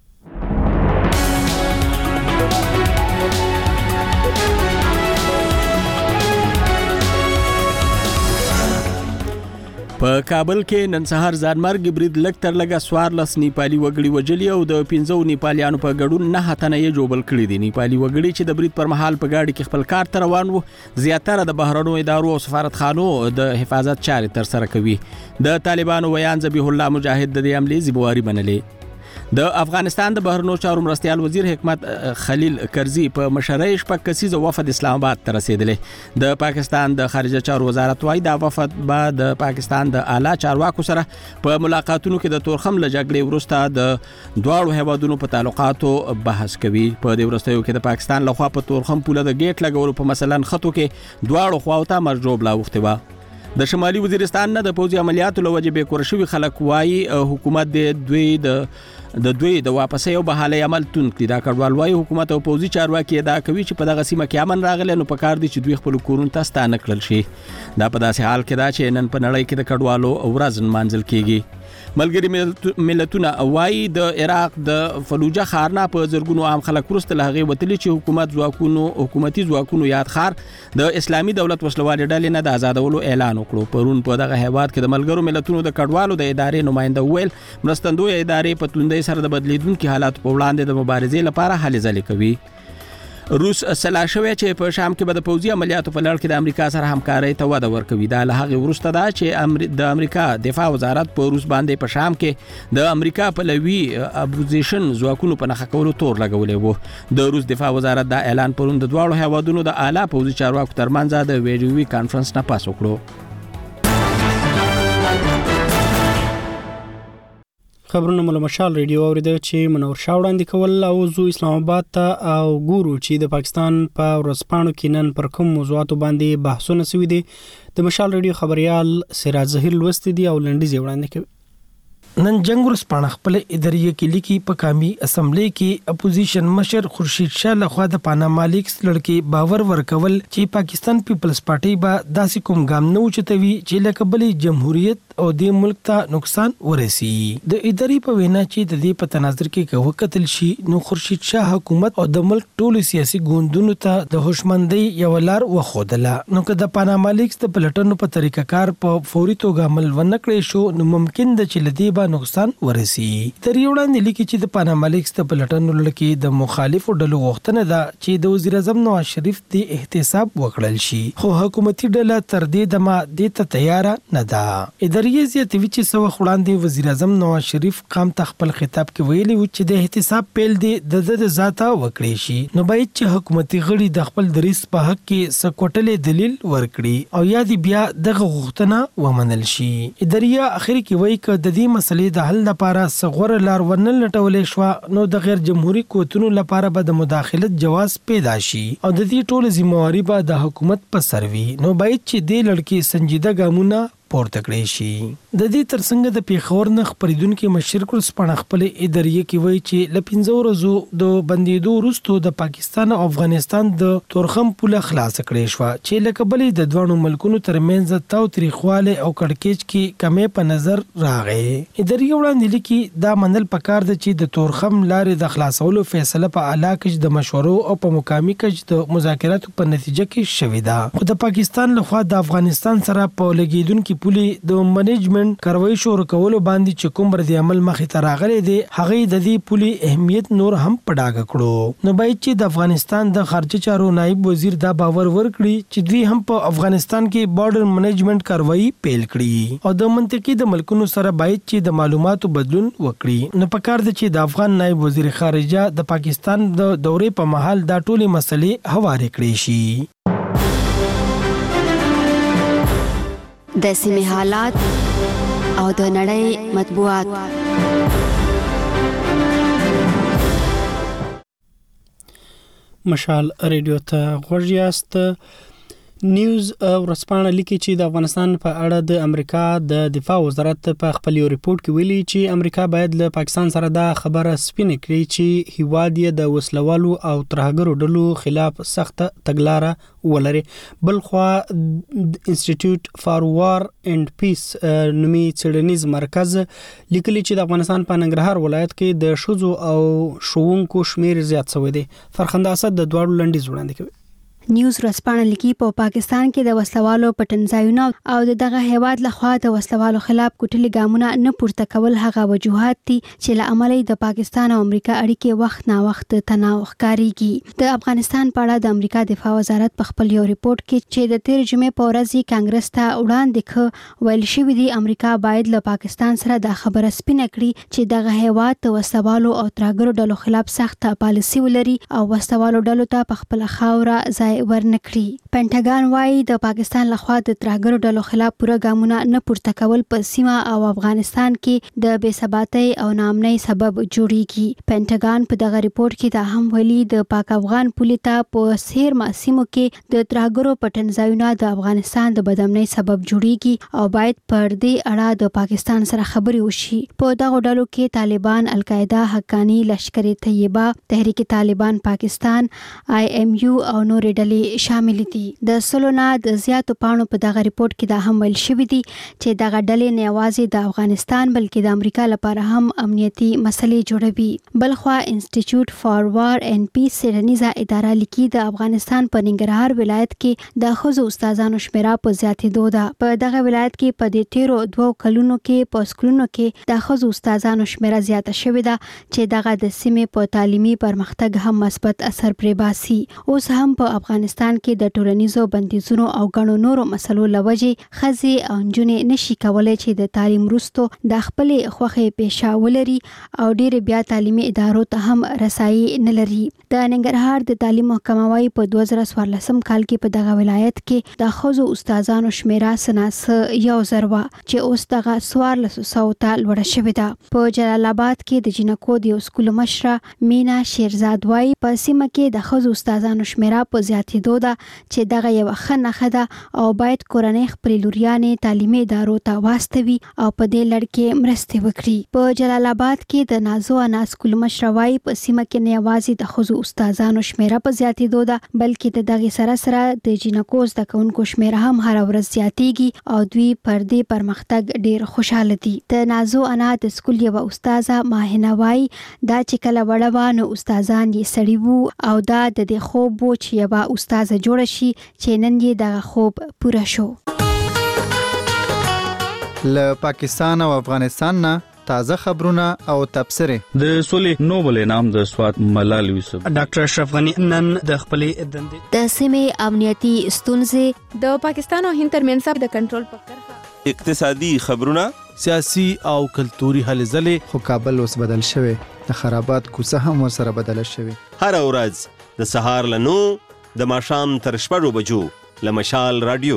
په کابل کې نن سهار ځانمرګ برید لږ تر لږه څوارلس نیپالي وګړي وژلي او د پنځو نیپالیانو په ګډون نه تنه یې جوبل کړي دي. نیپالي وګړي چې د برید پر مهال په گاډي کې خپل کار ته روان وو زیاتره د بهرنیو ادارو او سفارتخانو د حفاظت چارې تر سره کوي. د طالبانو ویان ذبیح الله مجاهد د دې عملې ذمہواري منلې. د افغانستان د بهرنیو چارو مرستیال وزیر حکمت خلیل کرزي په مشرۍ شپږ کسیز وفد اسلام آباد ته رسیدلی. د پاکستان د خارجه چارو وزارت وايي دا وفد به د پاکستان د اعلی چارواکو سره په ملاقاتونو کې د تورخم له جګړې وروسته د دواړو هیوادونو په تعلقاتو بحث کوي. په دې وروستیو کې د پاکستان لخوا په تورخم پوله د ګیټ لګولو په مثلا خطو کې دواړو خواو ته مرجوب لا وخته و. د شمالي وزیرستان نه د پوځي عملیاتو لوجه به کور شوی خلک وايي حکومت د دوی د د دوی د واپسې او بحالي عمل تون کړي. دا کډوال وايي حکومت او پوځي چارواکي دا کوي چې په دغه سیمه کې امن راغلی نو پکار دي چې دوی خپل کورونه ته ستانه کړل شي. دا په داسې حال کې دا چې نن په نړۍ کې د کډوالو ورځ منځل کیږي. ملګری ملتونه وايي د عراق د فلوجه ښارنا په زرګونو عام خلک ورسته لهغه وتلی چې حکومت ځواکونو حکومتي ځواکونو یاد خار د اسلامي دولت وسلوالې ډلې نه د آزادولو اعلان وکړو. پرون په دغه هیواد کې د ملګرو ملتونو د کډوالو د ادارې نماینده ویل مرستندوی ادارې په توندۍ سره د بدلیدونکو حالات په وړاندې د مبارزې لپاره هلې ځلې کوي. روس سلا شوی چې په شام کې به د پوځي عملیاتو په لړ کې د امریکا سره همکارۍ ته وده ورکوي. دا له هغه وروسته ده چې د امریکا دفاع وزارت په روس باندې په شام کې د امریکا په لوي اپوزیشن ځواکونو په نښه کولو تور لګولې وو. د روس دفاع وزارت دا اعلان پرون د دواړو هیوادونو د اعلی پوځي چارواکو ترمنځ د ویډیوي کانفرنس نه پاس وکړو. خبرونه مل مشال ریډیو اوریدل چې منور شاه وړاندې کول او زو اسلام آباد ته او ګورو چې د پاکستان په ورځپاڼو کې نن پر کوم موضوعاتو باندې بحثونه شوي دي. د مشال ریډیو خبريال سراج ظهیر لوستي دي او لنډیز وړاندې کوي. نن جنگ ورسپانه خپل ادارې کې لیکي په قومي اسمبلی کې اپوزیشن مشر خورشید شاه لخوا د پاناما لیکس لړکې باور ورکول چې پاکستان پیپلز پارټي به داسې کوم ګام نه اوچتوي چې لکه بلې جمهوریت او د ملک ته نقصان ورسي. د ادارې په وینا چې د دې په تناظر کې کوه قتل شي نو خورشید شاه حکومت او د ملک ټولو سیاسي ګوندونو ته د هوشمندۍ یو لار وښودله. نو که د پاناما لیکس د پلټنو په طریقه کار په فوري توګه عمل ونکړي شو نو ممکن ده چې لدی به نقصان ورسي. تر یو وړاندې لیکي چې د پاناما لیکس د پلټنو لړکې د مخالفو ډلو غوښتنه ده چې د وزیر اعظم نواز شریف د احتساب وکړل شي خو حکومتي ډله تر دې دمه دې ته تیار نه ده. ادارې زیاتوي چې سو وړاندې وزیر اعظم نواز شریف قام ته خپل خطاب کې ویلي و چې د احتساب پیل دی د د ذاته وکړي شي نو باید چې حکومتي غړي د خپل دریس په حق کې سکوټلې دلیل ورکړي او یا دی بیا دغه غوښتنه ومنل شي. ادارې اخر کې وایي چې د دې مسلې د حل لپاره صغور لار ورنل لټولې شو نو د غیر جمهوریت قوتونو لپاره به د مداخلت جواز پیدا شي او د دې ټول ذمہواری به د حکومت په سر وي. نو باید چې دې لړکې سنجیده ګامونه پورته کړی شي. د دې ترڅنګ د پیښور نه خبرېدونکو مشر کول سپانه خپل ادارې کې وایي چې ل پنځه ورځو د بندیدو وروسته د پاکستان او افغانستان د تورخم پوله خلاص کړې شو چې لکه بلې د دوه ملکونو ترمنځ تاو تاریخواله او کڑکېچ کې کمې په نظر راغې. ادارې وړاندې لیکي دا منل پکار د چې د تورخم لارې د خلاصولو فیصله په اعلی کچ د مشورو او په مقامي کچ د مذاکراتو په نتیجه کې شوې ده. خو د پاکستان لخوا د افغانستان سره په لګیدونکو پولی د منیجمنت کاروي شروع کولو باندې چې کوم ردی عمل مخې ته راغلي دي هغه د دې پولی اهمیت نور هم پډاګه کړو. نو باید چې د افغانستان د خارجه چارو نائب وزیر دا باور ورکړي چې دوی هم په افغانستان کې بارډر منیجمنت کاروي پیل کړي او د منطقي د ملکونو سره باید چې د معلوماتو بدلون وکړي. نو پکار د چې د افغان نائب وزیر خارجه د پاکستان د دورې په محل دا ټولې مسلې هوارې کړې شي. د سیمې حالات او د نړۍ مطبوعات. مشال ریډیو ته غوږ یاست. نیوز ورسپانه لیکي چې د افغانستان په اړه د امریکا د دفاع وزارت په خپل یو ریپورت کې ویلي چې امریکا باید له پاکستان سره دا خبره سپینه کړي چې هیواد یې د وسلوالو او ترهګرو ډلو خلاف سخت تګلارې ولري. بل خو انسټیټیوټ فار وار اینڈ پیس نومي څېړنیز مرکز لیکلي چې د افغانستان په ننګرهار ولایت کې د شوزو او شوونکو شمیر زیات شوی دی. فرخنده اسد د دوړو لنډیز وړاندې کوي. نیوز ورسپانه لیکي په پا پاکستان کې د وسلوالو پټنځایونو او دغه هیواد لخوا د وسلوالو خلاف کوټلي ګامونه نه پورته کول هغه وجوهات دي چې له امله د پاکستان او امریکا اړیکې وخت نا وخت تناو ښکاریږي. د افغانستان په اړه د امریکا دفاع وزارت په خپل یو ریپورت کې چې د تیر جمعې په ورځ کانګرس ته وړاندې کړ ویل شوی دی امریکا باید له پاکستان سره د خبره سپینه کړي چې دغه هیواد د وسلوالو او ترهګرو ډلو خلاف سخت پالیسي ولري او وسلوالو ډلو ته په خپل خاوره ځای ورنکړي. پینټاګان وايي د پاکستان لخوا د ترهګرو ډلو خلاف پوره ګامونه نه پورته کول په سیمه او افغانستان کې د بې ثباتۍ او ناامنۍ سبب جوړیږي. پینټاګان په دغه ریپورت کې دا هم ویلي د پاک افغان پولې ته په سیمه سیمو کې د ترهګرو پټنځایونه د افغانستان د بدامنۍ سبب جوړیږي او باید پر دې اړه د پاکستان سره خبرې وشي. په دغه ډلو کې طالبان، القاعده، حقانی لشکر طیبه، تحریک طالبان پاکستان، آی ایم یو او نور ډلې شامل دي. د سلونا د زیاتو پاڼو په دغه ریپورت کې دا هم ویل شوی دی چې دغه ډلې نه یوازې د افغانستان بلکې د امریکا لپاره هم امنیتي مسلې جوړوي. بل خو انسټیټیوټ فار وار اینڈ پیس څېړنیزه اداره لیکي د افغانستان په ننګرهار ولایت کې د ښځو استادانو شمیره په زیاتېدو ده. په دغه ولایت کې په دې تیرو دوو کلونو کې په سکولونو کې د ښځو استادانو شمیره زیاته شوې ده چې دغه د سیمې په تعلیمي پرمختګ هم مثبت اثر پرې باسي. اوس هم په افغانستان کې د ټولنیزو بندیزونو او غنو نورو مسلو لوجې ښځې او نجونې نشي کولای چې د تعلیم وروسته د خپلې خوښې پیشه ولري او ډېر بیا تعلیمي ادارو ته هم رسایي نه لري. د ننګرهار د تعلیم محکمه وايي په دوه زره څوارلسم کال کې په دغه ولایت کې د ښځو استادانو شمیره سناسه یو زر وه چې اوس دغه څوارلسو سوو ته لوړه شوې ده. په جلال آباد کې د جنکو د یو سکول مشره مینا شیرزاد وايي په سیمه کې د ښځو استادانو شمیره په زیاتېدو ده چې دغه یو ښه نښه ده او باید کورنۍ خپلې لوریانې تعلیمي ادارو ته واستوي او په دې لړ کې مرستې وکړي. په جلال آباد کې د نازو انا سکول مشره وايي په سیمه کې نه یوازې د ښځو استادانو شمیره په زیاتېدو ده بلکې د دغې سره سره د جنکو زده کوونکو شمیره هم هره ورځ زیاتېږي او دوی پر دې پرمختګ ډېر خوشحاله دي. د نازو انا د سکول یوه استاذه ماهنه وايي دا چې کله وړه وه نو استادان یې سړي وو او دا د دې خوب و چې یوه استاذه جوړه شي چې نن یې دغه خوب پوره شو. له پاکستان او افغانستان نه تازه خبرونه او تبصرې. د سولې نوبل انعام د سوات ملال یوسف ډاکټر اشرف غنی نن د خپلې دندې د سیمې امنیتي ستونزې د پاکستان او هند ترمنځ د کنټرول په کرښه اقتصادي خبرونه، سیاسي او کلتوري هلې ځلې. خو کابل اوس بدل شوی، د خرابات کوڅه هم ورسره بدله شوی. هر ورځ د سهار له نو د ماښام تر شپږو بجو له مشال رادیو.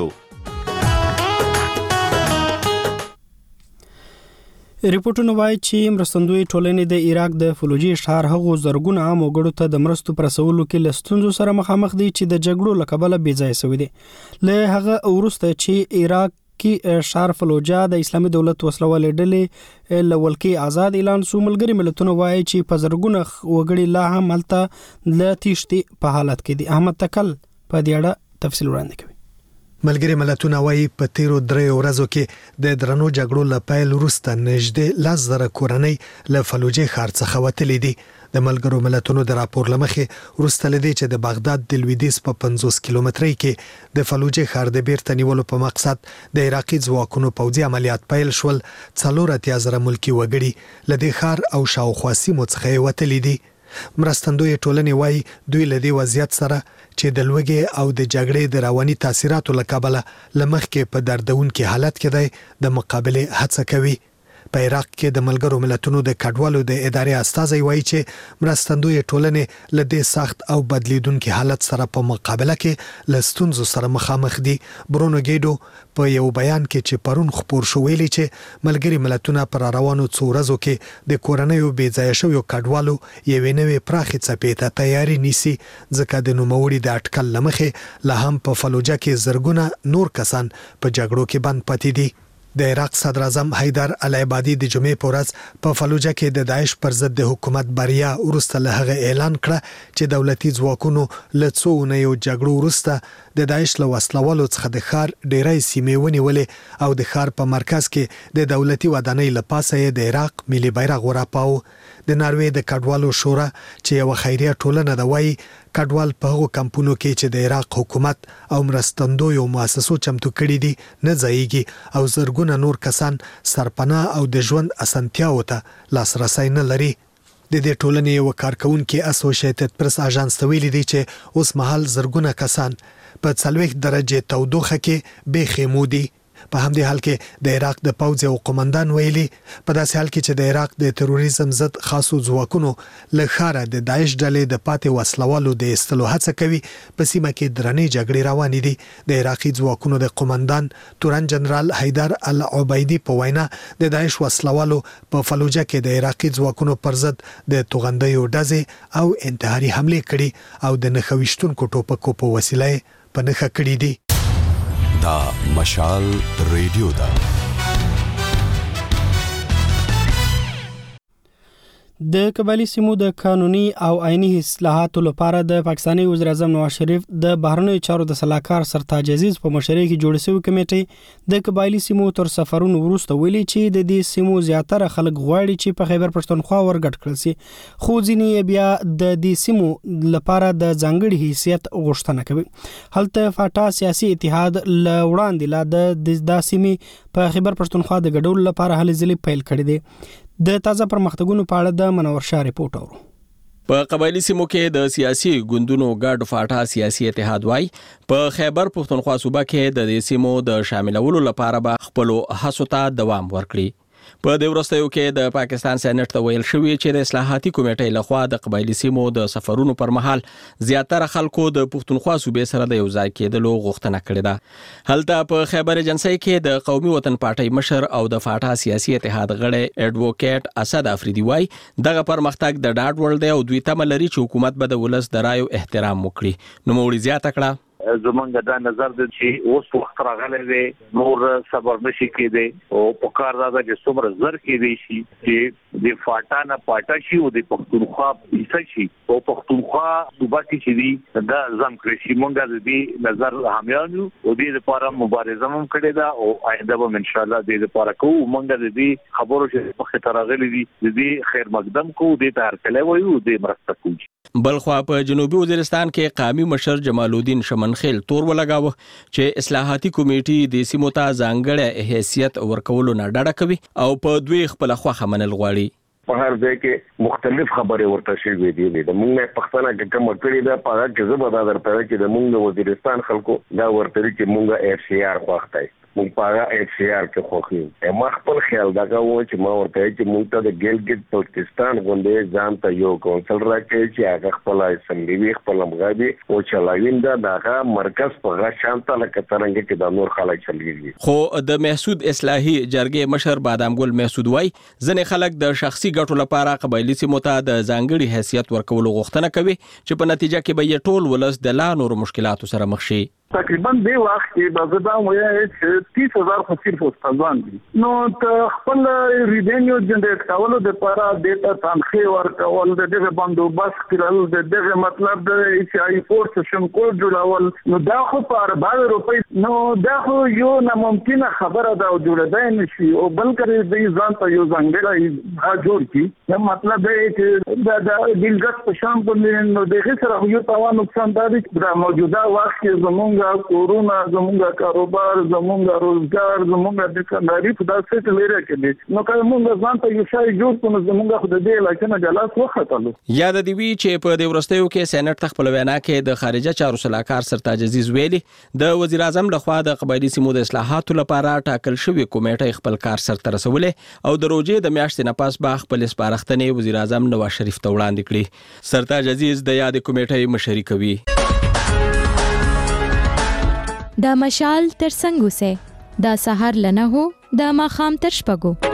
ریپورتونه وایي چې مرستندوی ټولنې د عراق د فلوجي ښار هغو زرګونه عام وګړو ته د مرستو پر رسولو کې له ستونزو سره مخامخ دي چې د جګړو له کبله بې ځایه شوي دي. له هغه وروسته چې عراق کې ښار فلوجا د اسلامي دولت وسلوالې ډلې له ولکې آزاد اعلان شو. ملګري ملتونه وایي چې په زرګونه وګړي لا هم هلته له تیښتې په حالت کې دي. احمد تکل په دې اړه تفصیل وړاندې کوي. ملګري ملتونه وايي په تیرو درې ورځو کې د درنو جګړو له پیل وروسته نږدې لس زره کورنۍ له فلوجې ښار څخه وتلې دي. د ملګرو ملتونو د راپور لمخې وروسته لدی چې د بغداد د لویدیځ په پنځوس کیلومترۍ کې د فلوجې ښار د بیرته نیولو په مقصد د عراقي ځواکونو پوځي عملیات پیل شول. څلور اتیا زره ملکي وګړي له دې ښار او شاوخوا سیمو څخه وتلې دي. مرستندوی ټولنې وايي دوی له دې وضعیت سره چې د لوږې او د جګړې د رواني تاثیراتو له کبله له مخکې په دردونکي حالت کې دی د مقابلې هڅه کوي. په عراق کې د ملګرو ملتونو د کډوالو د ادارې استازي وایي چې مرستندوی ټولنې له دې سخت او بدلیدونکو حالت سره په مقابله کې له ستونزو سره مخامخ دي. برونو ګیډو په یو بیان کې چې پرون خبر شو ویلي چې ملګري ملتونه پر روانو څو ورځو کې د کورنیو بې ځای شویو کډوالو یوې نوې پراخې څپې ته تیاری نیسي، ځکه د نوموړي د اټکل لمخې لا هم په فلوجه کې زرګونه نور کسان په جګړو کې بند پاتې دي. د عراق صدر اعظم حیدر العبادي د جمعې په ورځ په فلوجه کې د داعش پر ضد د حکومت بریا وروسته له هغه اعلان کړ چې دولتي ځواکونو له څو اونیو جګړو وروسته د داعش له وسلوالو څخه د ښار ډیری سیمې ونیولې او د ښار په مرکز کې د دولتي ودانۍ له پاسه یې د عراق ملي بیرغ ورپاو. د ناروې د کډوالو شورا چې یو خیریه ټولنه ده وایي کډوال په هغو کمپونو کې چې د عراق حکومت او مرستندویو مؤسسو چمتو کړي دي نه ځایږي او زرګونه نور کسان سرپناه او د ژوند اسانتیاو ته لاسرسی نه لري. د دې ټولنې یو کارکونکو اسوسییټډ پریس اژانس ته ویلي دي چې اوس مهال زرګونه کسان په څلوېښت درجه تودوخه کې بې خیمو دي. په همدې حال کې د عراق د پوځ او قومندان ویلي په داسې حال کې چې د عراق د تروریزم ضد خاصو ځواکونو له ښاره د داعش ډلې د پاتې وسلوالو د ایستلو هڅه کوي، په سیمه کې درنې جګړې روانې دي. د عراقي ځواکونو د قومندان تورن جنرال حیدر العبیدي په وینا د داعش وسلوالو په فلوجه کې د عراقي ځواکونو پر ضد د توغندیو ډزې او انتحاري حملې کړي او د نښویشتونکو ټوپکو په وسیله په نښه کړي دي. دا مشال ریډیو دا د قبایلی سیمو د قانوني او آئینی اصلاحاتو لپاره د پاکستاني وزیر اعظم نواز شریف د بهرنیو چارو د سلاکار سرتاج عزیز په مشرۍ کې جوړ شوی کمیټه د قبایلی سیمو تر سفرونو وروسته ویلي چې د دې سیمو زیاتره خلک غواړي چې په خیبر پښتونخوا ورګټ کړل شي، خو ځینې بیا د دې سیمو لپاره د ځانګړي حیثیت غوښتنه کوي. هلته فاټا سیاسي اتحاد ل وړاندې لا د داسمي په خیبر پښتونخوا د ګډول لپاره هلې ځلې پیل کړې دي. د تازه پرمختګونو په اړه د منور شاه ریپورت اورو. په قبایلی سیمو کې د سیاسي ګوندونو ګډ فاټا سیاسي اتحاد وای په خیبر پښتونخوا صوبه کې د دې سیمو د شاملولو لپاره به خپل هڅو ته دوام ورکړي. په دې وروستیو کې د پاکستان سېنات ته ویل شوی چې د اصلاحاتي کمیټې لخوا د قبایلی سیمو د سفرونو پر مهال زیاتره خلکو د پښتونخوا صوبې سره د یو ځای کېدلو غوښتنه کړې ده. هلته په خیبر ایجنسی کې د قومي وطن پارټۍ مشر او د فاټا سیاسي اتحاد غړی ایډوکیټ اسد افریدي وای دغه پرمختګ د ډاډ وړ دی او دوی تمه لري چې حکومت به د ولس د رایو احترام وکړي. نو موږ زیاته کړه زمونږ دا نظر دی چې اوس وخت راغلی دی نور صبر نشي کېدی او په کار دا ده چې څومره زر کېدی شي چې د فاټا نه پاټا شي او د پښتونخوا حصه شي او پښتونخوا صوبه کې چې دی دا ځم کړی شي. مونږ د دې نظر حامیان یو او د دې لپاره مبارزه هم کړې ده او آینده به ان شاء الله د دې لپاره کوو. مونږ د دې خبرو چې په خطر راغلي دي د دې خیر مقدم کوو، د ته هرکلی وایو، د مرسته کوو. بلخوا په جنوبي وزیرستان کې قومي مشر جمال الدین شمنخیل تور ولګاوه چې اصلاحاتي کمیټې د سیمو ته ځانګړی حیثیت ورکولو نه ډډه کوي او په دوی خپل خوښه منل غواړي. په هر ځای کې مختلف خبرې ورته شوې دي. د موږ پښتنه کې کوم کړي دا په هغه کې زبر دا درته چې د موږ وزیرستان خلکو دا ورته چې موږ اف سی آر خوښتای موږ په هغه اف سی آر کې خوښیو. ما خپل خیال دا کوم چې ما ورته چې موږ ته د ګلګت بلتستان غونډې ځان ته یو کونسل راکړي چې هغه خپل اسمبلی خپل مغادي او چلاوین دا دغه مرکز په غا شانته لکه څنګه چې د نور خلک چلیږي. خو د محسود اصلاحي جرګې مشر بادام ګل محسود وای ځنې خلک د شخصي ګټو لپاره قبایلی سیمو ته د ځانګړي حیثیت ورکولو غوښتنه کوي چې په نتیجه کې به یې ټول ولس د لا نور مشکلاتو سره مخ شي. تقریبا د وخت کې به دا مو یې چې تیس هزار خو صرف استادان دي نو ته خپل ریډینیو جنریټ کولو د لپاره ډیټا تنخیه ورکول د دغه بندوبست کول د دغه مطلب د ایچ آی فورس شم کوډ جوړول نو دا خو په اربع روپۍ نو دا خو یو ناممکنه خبره ده او جوړدای نشي او بلکې د ځان ته یو څنګه ها جوړ کی دا مطلب دی چې دا د ګلګت په شان باندې نو دغه سره یو تاوان نقصان دی د موجوده وخت کې زموږ زمونږ کورونه زمونږ کاروبار زمونږ روزګار زمونږ د کندهاري په داسې لري کې دي نو که موږ ځان ته یو شی جوړ کړو زمونږ خو د دې علاقې نه جلاس وختلو. یاد دی وی چې په دې ورستیو کې سېنات خپل وینا کې د خارجه چارو صلاحکار سرتاج عزیز ویلي د وزیر اعظم لخوا د قبایلی سیمو د اصلاحاتو لپاره ټاکل شوی کمیټه خپل کار سرته رسولې او د روزې د میاشتې نه پاس با خپل سپارښتنې وزیر اعظم نواز شریف ته وړاندې کړې. سرتاج عزیز د یاد کمیټې مشري کوي. د مشال تر څنګه سه د سحر لنه هو د ماخام تر شپږو.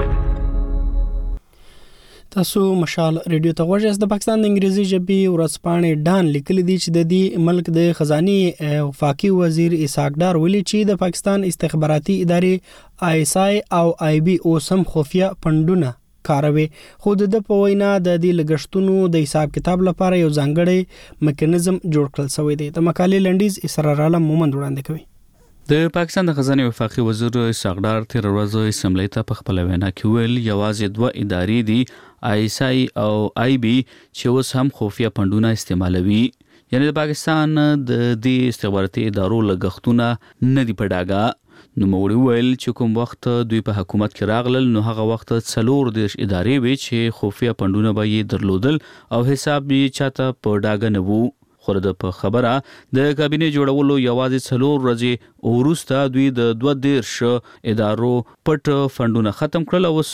تاسو مشال ریډیو ته غوږی د پاکستان د انګریزي ژبې ورځپاڼې ډان لیکلي دي چې د دې ملک د خزاني وفاقي وزیر اسحاق ډار ویلي چې د پاکستان استخباراتي ادارې آی اس آی او آی بي اوس هم خفیه پندونه کاروي خو د په وینا د دې لګښتونو د حساب کتاب لپاره یو ځانګړی میکانیزم جوړ کړل شوی دی. د مقالې لنډیز اسرار عالم مومند وړاندې کوي. د پاکستان د خزانه وفاقي وزیر اسحاق ډار تیر ورځ اسمبلی ته په خپل وینا کې ویل یوازې دوه ادارې دي آی اس آی او آی بي چې اوس هم خفیه پندونه استعمالوي. یعنی د پاکستان د دې استخباراتي ادارو لګښتونه نه دی په ډاګه. نو موږ ویل چې کوم وخت دوی په حکومت کې راغلل نو هغه وخت څلور د ادارې وی چې خفیه پندونه به یې درلودل او حساب یې چاته په ډاګه نه وو. خو د په خبره د کابینه جوړولو یوازې څلور ورځې وروسته دوی د دوه دیرش ادارو پټ فندونه ختم کړل او اوس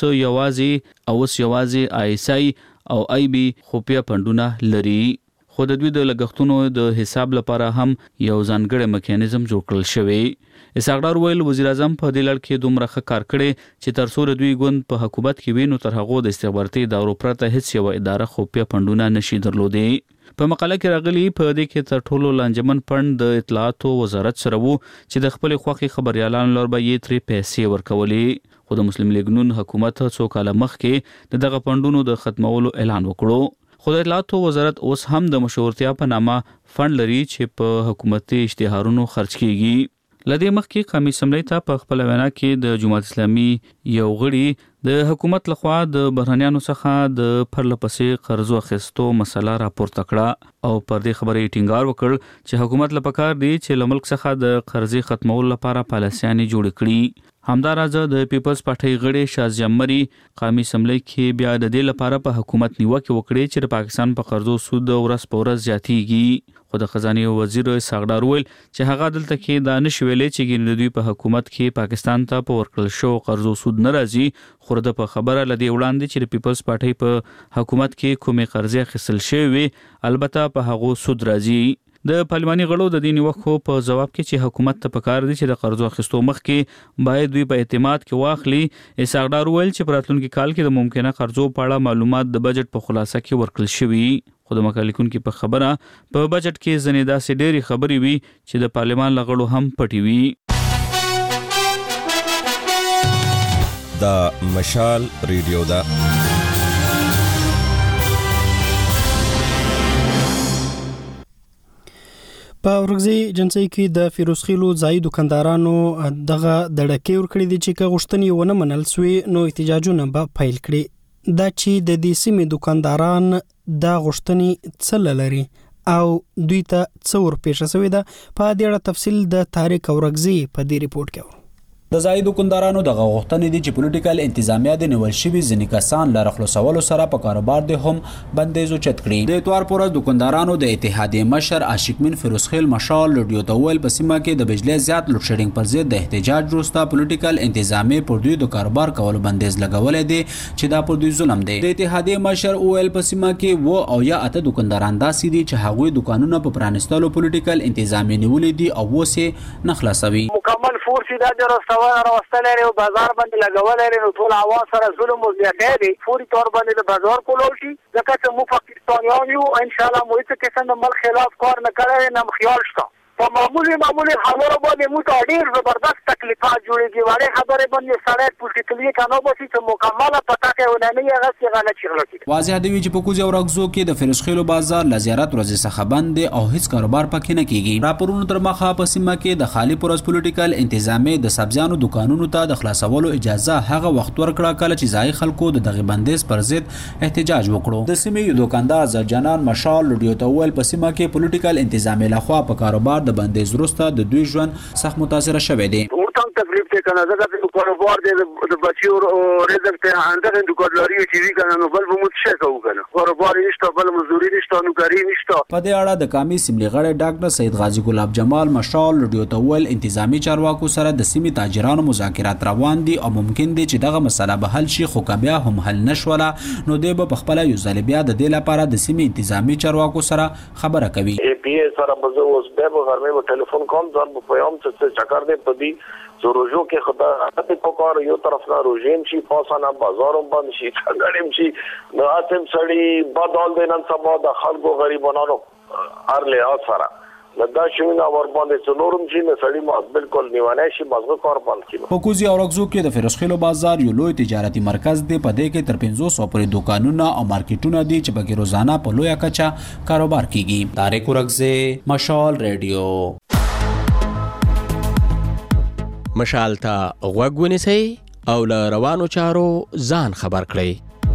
یوازې اوس یوازې آی اس آی او آی بي خفیه فندونه لري. خو د دوی د لګښتونو د حساب لپاره هم یو ځانګړی میکانیزم جوړ کړل شوی. اسحاق ډار ویل وزیر اعظم په دې لړ کې دومره ښه کار کړی چې تر څو دوی ګوند په حکومت کې وینو تر هغه د استخباراتي ادارو پرته هیڅ یو اداره خفیه فندونه نشي درلودي. په مقاله کې راغلي په دې کې تر ټولو لانجمن فند د اطلاعاتو وزارت سره وو چې د خپل خوخي خبريالانو لور به یې ترې پیسې ورکولې. خو د مسلم لیگ نون حکومت څو کال مخکې د دغه فندونو د ختمولو اعلان وکړو. خو د اطلاعاتو وزارت اوس هم د مشورتیا په نامه فند لري چې په حکومتي اشتهارونو خرج کیږي. لدې مخکې قومي اسمبلی ته په خپل وینا کې د جماعت اسلامي یو غړي د حکومت لخوا د بهرانيانو څخه د پرلپسې قرضو اخیستو مسله راپورته کړه او پر دې خبرې ټینګار وکړ چې حکومت لپاره دی چې له ملک څخه د قرضې ختمولو لپاره پالیسیانې جوړ کړي. همدارنګه د پیپلز پارټي غړي شازیا مری قومي اسمبلی کې بیا د دې لپاره په حکومت نیوکه وکړي چې د پاکستان په قرضو سود ورځ په ورځ زیاتیږي. خو د خزانه وزیر اسحاق ډار ویل چې هغه دلته کې دا نشویلې چې ګینه دوی په حکومت کې پاکستان ته په ورکړل شو قرضو سود ناراضي. خو د په خبره لدی وړاندې چې د پیپلز پارټي په حکومت کې کومې قرضې اخیستل شوی البته په هغه سود راځي. د پارلماني غړو د دې نیوکو په جواب کې چې حکومت ته پکار دي چې د قرضو اخیستو مخ کې باید دوی په اعتماد کې واخلي. اسحاق ډار ویل چې په راتلونکي کال کې د ممکنه قرضو په اړه معلومات د بجټ په خلاصه کې ورکړل شوي. خو د مکالکون کې په خبره په بجټ کې ځنې داسې ډېری خبرې وي چې د پارلمان له غړو هم پټې وي. د مشال ریډیو دا په ورغزي جنسي کې د فیروزخیلو ځای دکاندارانو دغه دړکې ور کړې دي چې غوښتنې ونه منل سوی نو احتجاجونه به پیل کړي. دا چې د دې سیمې دکانداران دا غوښتنې څه لري او دوی ته څه ور پیښه شوې ده په دې اړه تفصیل د طارق اورغزي په دې ریپورت کې. د ځای دکاندارانو د غوښتنې دي چې پولیټیکل انتظامیه د نیول شوي ځینې کسان له خلاصولو سره په کاروبار د هم بندیز اوچت کړي. د اتوار پر ورځ دکاندارانو د اتحادیې مشر عاشق من فیروزخیل مشال رادیو ته ویل په سیمه کې د بجلی زیات لوډ شیډینګ پر ضد د احتجاج وروسته پولیټیکل انتظامیه پر دوی د کاروبار کولو بندیز لګولې دي چې دا پر دوی ظلم دی. د اتحادیې مشر ویل په سیمه کې و او یا اته دکانداران داسې دي چې هغوی دکانونه په پرانستلو پولیټیکل انتظامیه نیولې دي او وسه نه خلاصوي. مکمل فورس د راستوانه راوستل او بازار باندې لګولې نو ټول عوام سره ظلم او زیاتې دي. فوري تور باندې د بازار کولول شي ځکه چې مو پاکستانیان یو ان شاء الله مو هیڅ قسم د مل خلاف کار نه کوي نه خیال شته. په معمولی معمولی خبرو باندې مو ته ډیر زبردست تکلیفات جوړیږي. وړې خبرې باندې سړی پولیټیکلی کنه بسي چې مکمله پتا کې ونه نه هغه څه غلط شغله. واضح دی چې په کوزي او رغزو کې د فیروزخیلو بازار ل زیارت ورځ څخه بند او هیڅ کاروبار پکې نه کیږي. راپورونو تر مخه په سیمه کې د خالی پروس پولیټیکل انتظامیه د سبزیانو دکانونو ته د خلاصولو اجازه هغه وخت ورکړه کله چې ځای خلکو د دغه بندیز پر ضد احتجاج وکړو. د سیمې دکاندار زرجنان مشال رادیو ته ویل په سیمه کې پولیټیکل انتظامیه لخوا په کاروبار د بندیز وروسته د دوی ژوند سخت متاثر شوی دی. ورته تکلیف ته کنه زګه د کاروبار د بچیو رزق ته اندر اندوکادلاری چې وی کنه نو بل به متشه کو کنه کاروبار نشته بل مزدوري نشته نو کاری نشته. په دې اړه د کامی سیملي غړی ډاکټر سید غازی ګلاب جمال مشال رادیو ته ول انتظامی چارواکو سره د سیمې تاجرانو مذاکرات روان دي او ممکن دي چې دغه مسله به حل شي خو بیا هم حل نشوله نو دی به خپل یو ځل بیا د دې لپاره د سیمې انتظامی چارواکو سره خبره کوي. ای پی ای سره به اوس به غرمه په ټلیفون کوم ځان په پیغام څه چکر دی په دې زروجو کې خدای ته پکار یو طرف نه روزیم شي پاسانه بازارم بند شي څنګهیم شي نو اتم سړی بدل دینن سبا د خلکو غریبانو هر له سره لدا شوینه ور باندې څلورم چې نه سړی ما بالکل نیوانه شي مزه کار بند کړي. په کوزي او رغزو کې د فیروزخیلو بازار یو لوی تجارتي مرکز دی په دې کې تر پنځوس سوه پورې دکانونه او مارکیټونه دي چې په روزانه په لوی کچا کاروبار کیږي. طارق رغزه مشال رادیو. مشال ته غوږ ونیسئ او له روانو چارو ځان خبر کړئ.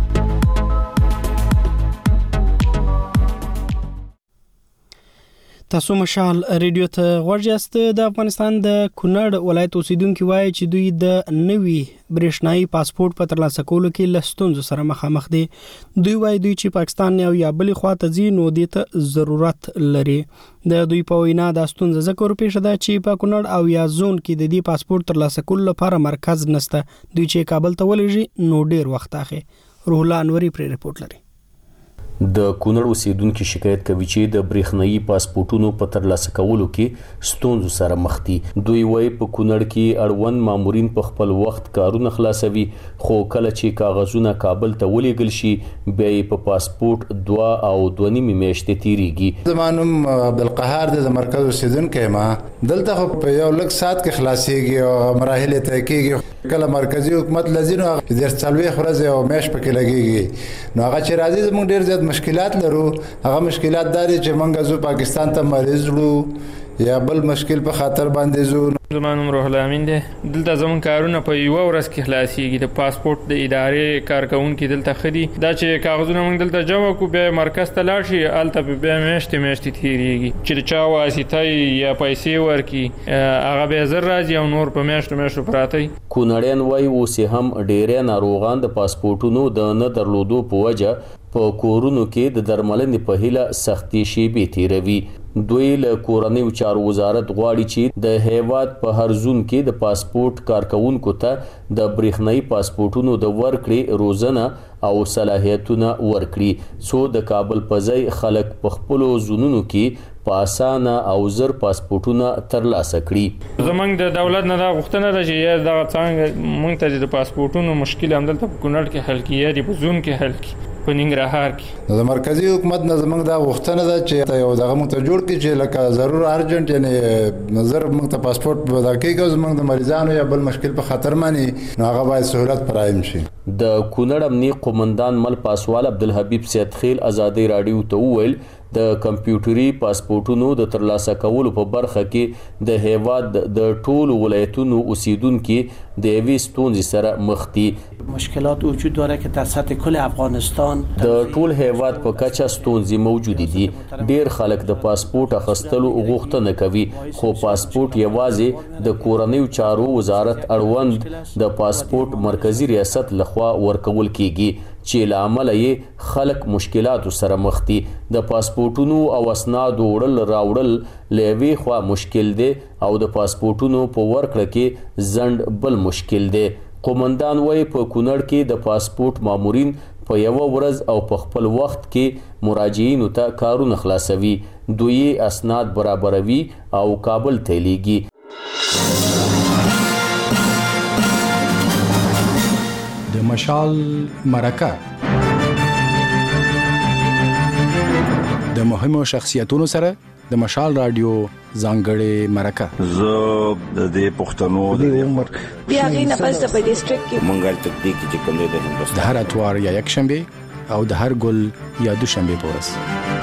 تاسو مشال ریډیو ته غوږ یاست. د افغانستان د کونړ ولایت اوسیدونکو وایي چې دوی د نوي برېښنايي پاسپورت په ترلاسه کولو کې له ستونزو سره مخامخ دي. دوی وایي دوی چې پاکستان او یا بلې خواته ځي نو دې ته ضرورت لري. د دوی په وینا د ستونزه ذکر پیښه ده چې په کونړ او یا زون کې د دې پاسپورت ترلاسه کولو لپاره مرکز نشته. دوی چې کابل ته ولېږي نو ډیر وخت اخی. روح الله انوري پر رپورت لري. د کونړ اوسیدونکو شکایت کوي چې د برېښنايي پاسپورتونو په ترلاسه کولو کې ستونزو سره مخ دي. دوی وایي په کونړ کې اړوند مامورین په خپل وخت کارونه خلاصوي خو کله چې کاغذونه کابل ته ولېږل شي بیا یې په پاسپورت دوه او دوه نیمې میاشتې تیریږي. زما نوم عبدالقهار د مرکز اوسیدونکی ما دلته خو په یو لږ ساعت کې خلاصېږي او مراحل یې طی کېږي. کله مرکزي حکومت لځي نو ډېر څلوېښت ورځې او میاشت پکې لګېږي نو هغه چې راځي زموږ ډېر زیات مشکلات لرو. هغه مشکلات دا دي چې موږ زو پاکستان ته مریض وړو یا بل مشکل په خاطر باندې زو. زما نوم روح الله امین دی. دلته زموږ کارونه په یوه ورځ کې خلاصېږي. د پاسپورت د ادارې کارکوونکي دلته ښه دي. دا چې کاغذونه موږ دلته جمع کړو بیا مرکز ته لاړ شي هلته بیا میاشتې میاشتې تېرېږي چې د چا واسطه یا پیسې ورکړي هغه بیا زر راځي او نور په میاشتو میاشتو پراته وي. کونړیان وایي اوس هم ډېری ناروغان د پاسپورټونو د نه درلودو په وجه په کورونو کې د درملنې په هیله سختې شیبې تیروي. دوی له کورنیو چارو وزارت غواړي چې د هیواد په هر زون کې د پاسپورت کارکونکو ته د برېښنايي پاسپورتونو د ورکړې روزنه او صلاحیتونه ورکړي څو د کابل په ځای خلک په خپلو زونونو کې په اسانه او زر پاسپورتونه ترلاسه کړي. زمونږ د دولت نه دا غوښتنه ده چې دغه څنګه موږ ته د پاسپورتونو مشکل همدلته په کونړ کې حل کړي یا د په زون کې حل کړي په ننګرهار کې. د مرکزی حکومت نه زمونږ دا غوښتنه ده چې یو دغه موږ ته جوړ کړي چې لکه ضرور ارجنټ یعنی نظر موږ ته پاسپورت پیدا کېږي زمونږ د مریضانو یا بل مشکل په خاطر باندې نو هغه باید سہولت فراهم شي. د کونړ امنیه قومندان مل پاسوال عبدالحبیب سید خیل آزادی رادیو ته وویل د کمپیوټري پاسپورتونو د ترلاسه کولو په برخه کې د هیواد د ټولو ولایتونو اوسیدونکو د یوې ستونزې سره مخ دي. مشکلات وجود داره که در سطح کل افغانستان د ټول هیواد په کچه ستونزې موجود دي. ډیر خلک د پاسپورت اخیستلو غوښتنه کوي خو پاسپورت یوازې د کورنیو چارو وزارت اړوند د پاسپورت مرکزی ریاست لخوا ورکول کیږي چې له امله یې خلک مشکلاتو سره مخ دي. د پاسپورتونو او اسنادو وړل راوړل له یوې خوا مشکل دی او د پاسپورتونو په ورکړه کې ځنډ بل مشکل دی. قومندان وایي په کونړ کې د پاسپورت مامورین په یوه ورځ او په خپل وخت کې مراجعینو ته کارونه خلاصوي. دوی اسناد برابروي او کابل ته لیږي. د مشال مرکه د مهمو شخصیتونو سره د مشال رادیو ځانګړې مرکه. زه د دې پښتنو د عمر بیا غي نه پس په ډیسټریکټ کې مونږه تدې کې چې کوم د هندوستان د هر اتوار یا یک شنبه او د هر ګل یا دو شنبه په ورځ.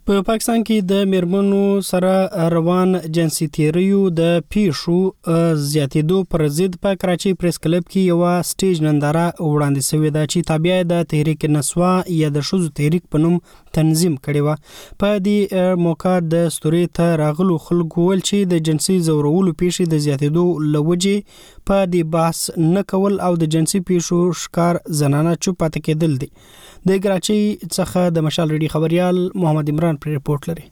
په پاکستان کې د میرمنو سره روان جنسي تیریو د پیښو زیاتېدو پر ضد په کراچۍ پریس کلب کې یو سټیج ننداره وړاندې شوې ده چې تابع د تحریک نسوا یا د ښځو تحریک په نوم تنظیم کړې وه. په دې موقع د ستوري ته راغلو خلکو ول چې د جنسي ځورولو پیښې د زیاتېدو له وجې په دې بحث نه کول او د جنسي پیښو ښکار زنانه چوپ پاتې کېدل دي. د کراچۍ څخه د مشال ریډي خبريال محمد عمران پر رپورت لري.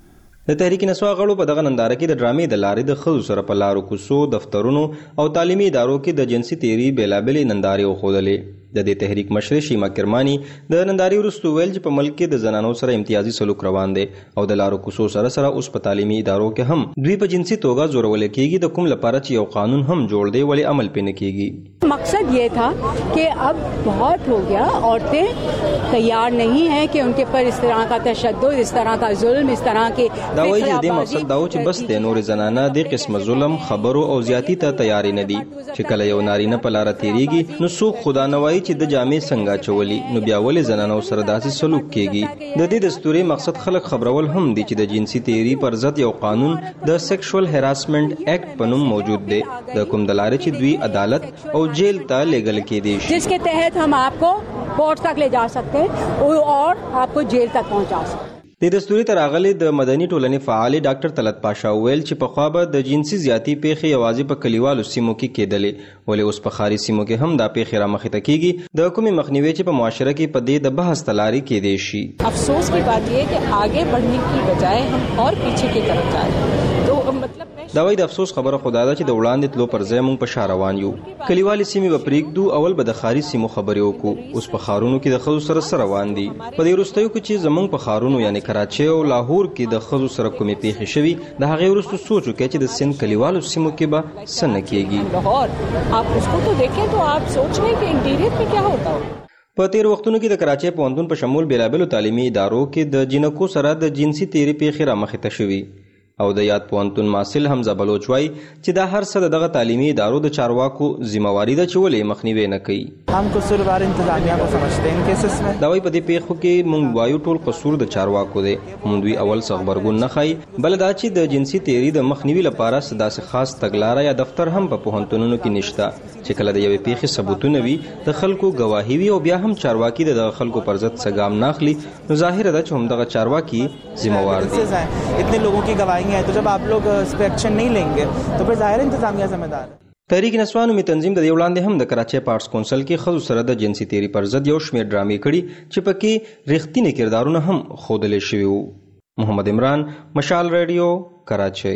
د تحریک نسوا غړو په دغه ننداره کې د ډرامې د لارې د ښځو سره په لارو کوڅو، دفترونو او تعلیمي ادارو کې د جنسي تیری بیلابلې نندارې وښودلې. د دې تحریک مشر شیما کرمانی د نندارې وروسته ویل چې په ملک کې د زنانو سره امتیازي سلوک روان دی او د لارو کوڅو سره سره اوس په تعلیمي ادارو کې هم دوی په جنسي توګه زورول کېږي. د کوم لپاره چې یو قانون هم جوړ دی ولې عمل پې نه کېږي. مقصد یہ تھا کہ اب بہت ہو گیا، عورتیں تیار نہیں ہیں کہ ان کے پر اس طرح کا تشدد، اس طرح کا ظلم، اس طرح کے دا وایي چې د مقصد دا و چې بس د نور زنانه د قسم ظلم، خبرو او زیاتی ته تیاری نه دي. چې کله یو نارینه په لار تیریږي نو څوک خدا نه وایي چې د جامې څنګه چولي نو بیا ولې زنانو سره داسې سلوک کېږي. د دې دستوري مقصد خلک خبرول هم دي چې د جنسي تیری پر ضد یو قانون د سیکشوال هراسمنٹ ایکٹ په نوم موجود دی، د کوم د لارې چې دوی عدالت او جیل ته لیږل کېدی شي، جس کے تحت ہم آپ کو کورٹ تک لے جا سکتے ہیں اور آپ کو جیل تک پہنچا سکتے ہیں. د دستوري تر راغلي د مدني ټولنې فعال ډاکټر طلعت پاشا ویل چې په خوا به د جنسي زیاتی پیښې یوازې په کلیوالو سیمو کې کېدلې، ولې اوس په ښاري سیمو کې هم دا پیښې رامخې ته کېږي. د کومې مخنیوي چې په معاشره کې په دې د بحث ته لارې کېدی شي. افسوس کی بات یہ کہ آگے بڑھنے کی بجائے ہم اور پیچھے کی طرف جا رہے ہیں. تو مطلب دا وایي د افسوس خبره خدا ده چې د وړاندې تلو پر ځای موږ په شا روان یو. کلیوالي سیمې به پرېږدو، اول به د ښاري سیمو خبرې وکړو. اوس په ښارونو کې د ښځو سره څه روان دي. په دې وروستیو کې چې زموږ په ښارونو یعنې کراچۍ او لاهور کې د ښځو سره کومې پیښې شوي، د هغې وروسته سوچ وکړئ چې د سند کلیوالو سیمو کې به څه نه کېږي. لاهور آپ اس کو تو دیکھیں تو آپ سوچ لیں کہ انٹیریئر میں کیا ہوتا ہو. په تیر وختونو کې د کراچۍ پوهنتون په شمول بیلابلو تعلیمي ادارو کې د جنکو سره د جنسي تیری پیښې رامخې ته شوي او د یاد پوهنتون محصل حمزه بلوچ وایي چې دا هر څه دغه تعلیمي ادارو د چارواکو ذمہواری ده چې ولې مخنیوی نه کوي. هم قصوروار انتظامیه کو سمجھتے ہیں کیسز میں. دا وایي په دې پیښو کې موږ وایو ټول قصور د چارواکو دی. موږ دوی اول څه خبرګون نه ښایي، بل دا چې د جنسي تیری د مخنیوي لپاره څه داسې خاص تګلاره یا دفتر هم په پوهنتونونو کې نشته چې کله د یوې پیښې ثبوتونه وي د خلکو ګواهي وي او بیا هم چارواکي د خلکو پر ضد څه ګام نه اخلي، نو ظاهره ده چې همدغه چارواکي ذمہوار دي. اتنے لوگوں کی گواہی ہے تو جب آپ لوگ اس پہ ایکشن نہیں لیں گے تو پھر ظاہر انتظامیہ ذمہ دار ہے. تحریک نسوا نومي تنظیم د دې وړاندې هم د کراچۍ په آرټس کونسل کې ښځو سره د جنسي تیری پر ضد یو شمېر ډرامې کړي چې پکې رښتینې کردارونه هم ښودلی شوي وو. محمد عمران، مشال ریډیو، کراچۍ.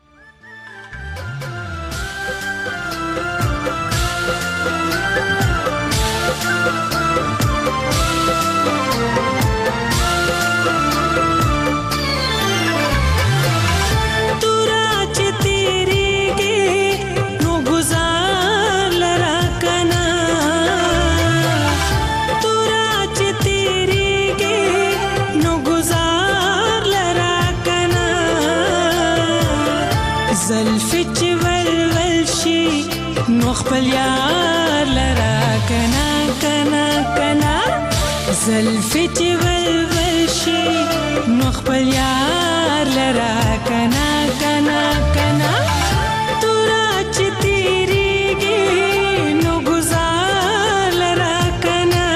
خپل یار لرا کنا کنا کنا زلفی چې ولول شي نو خپل یار لرا کنا کنا کنا تورا چې تیریږي نو گزار لرا کنا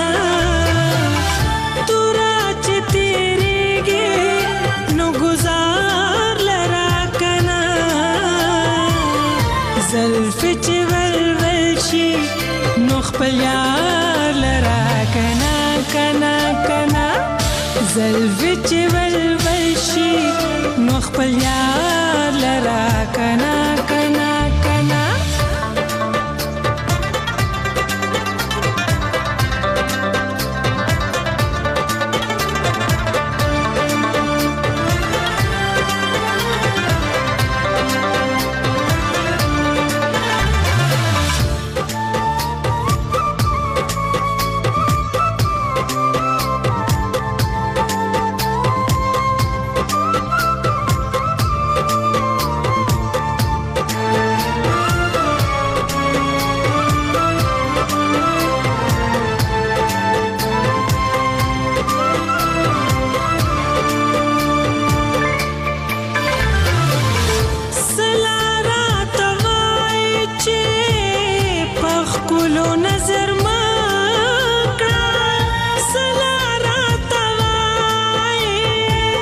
تورا چې تیریږي نو گزار لرا کنا زلفی چې نو خپل یار لرا کنا کنا کنا زلفی چې ولول شي نو خپل یار لرا کنا کنا کنا. ښکلو نظر ما کړه سلا راته وایې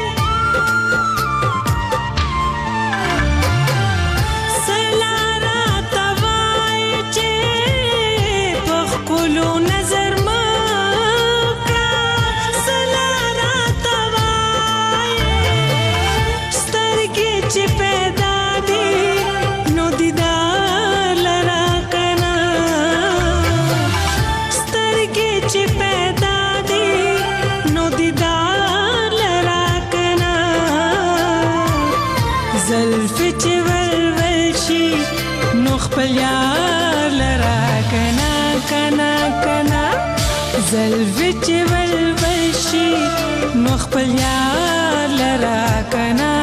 سلا راته وایې چې په ښکلو نظر ما کړه سلا راته وایې سترګې چې پیدا دي نو دیدار لرا کنا سترګې چې پیدا دي نو دیدار لرا کنا زلفې چې ولول شي نو خپل یار لرا کنا کنا کنا زلفې چې ولول شي نو خپل یار لرا کنا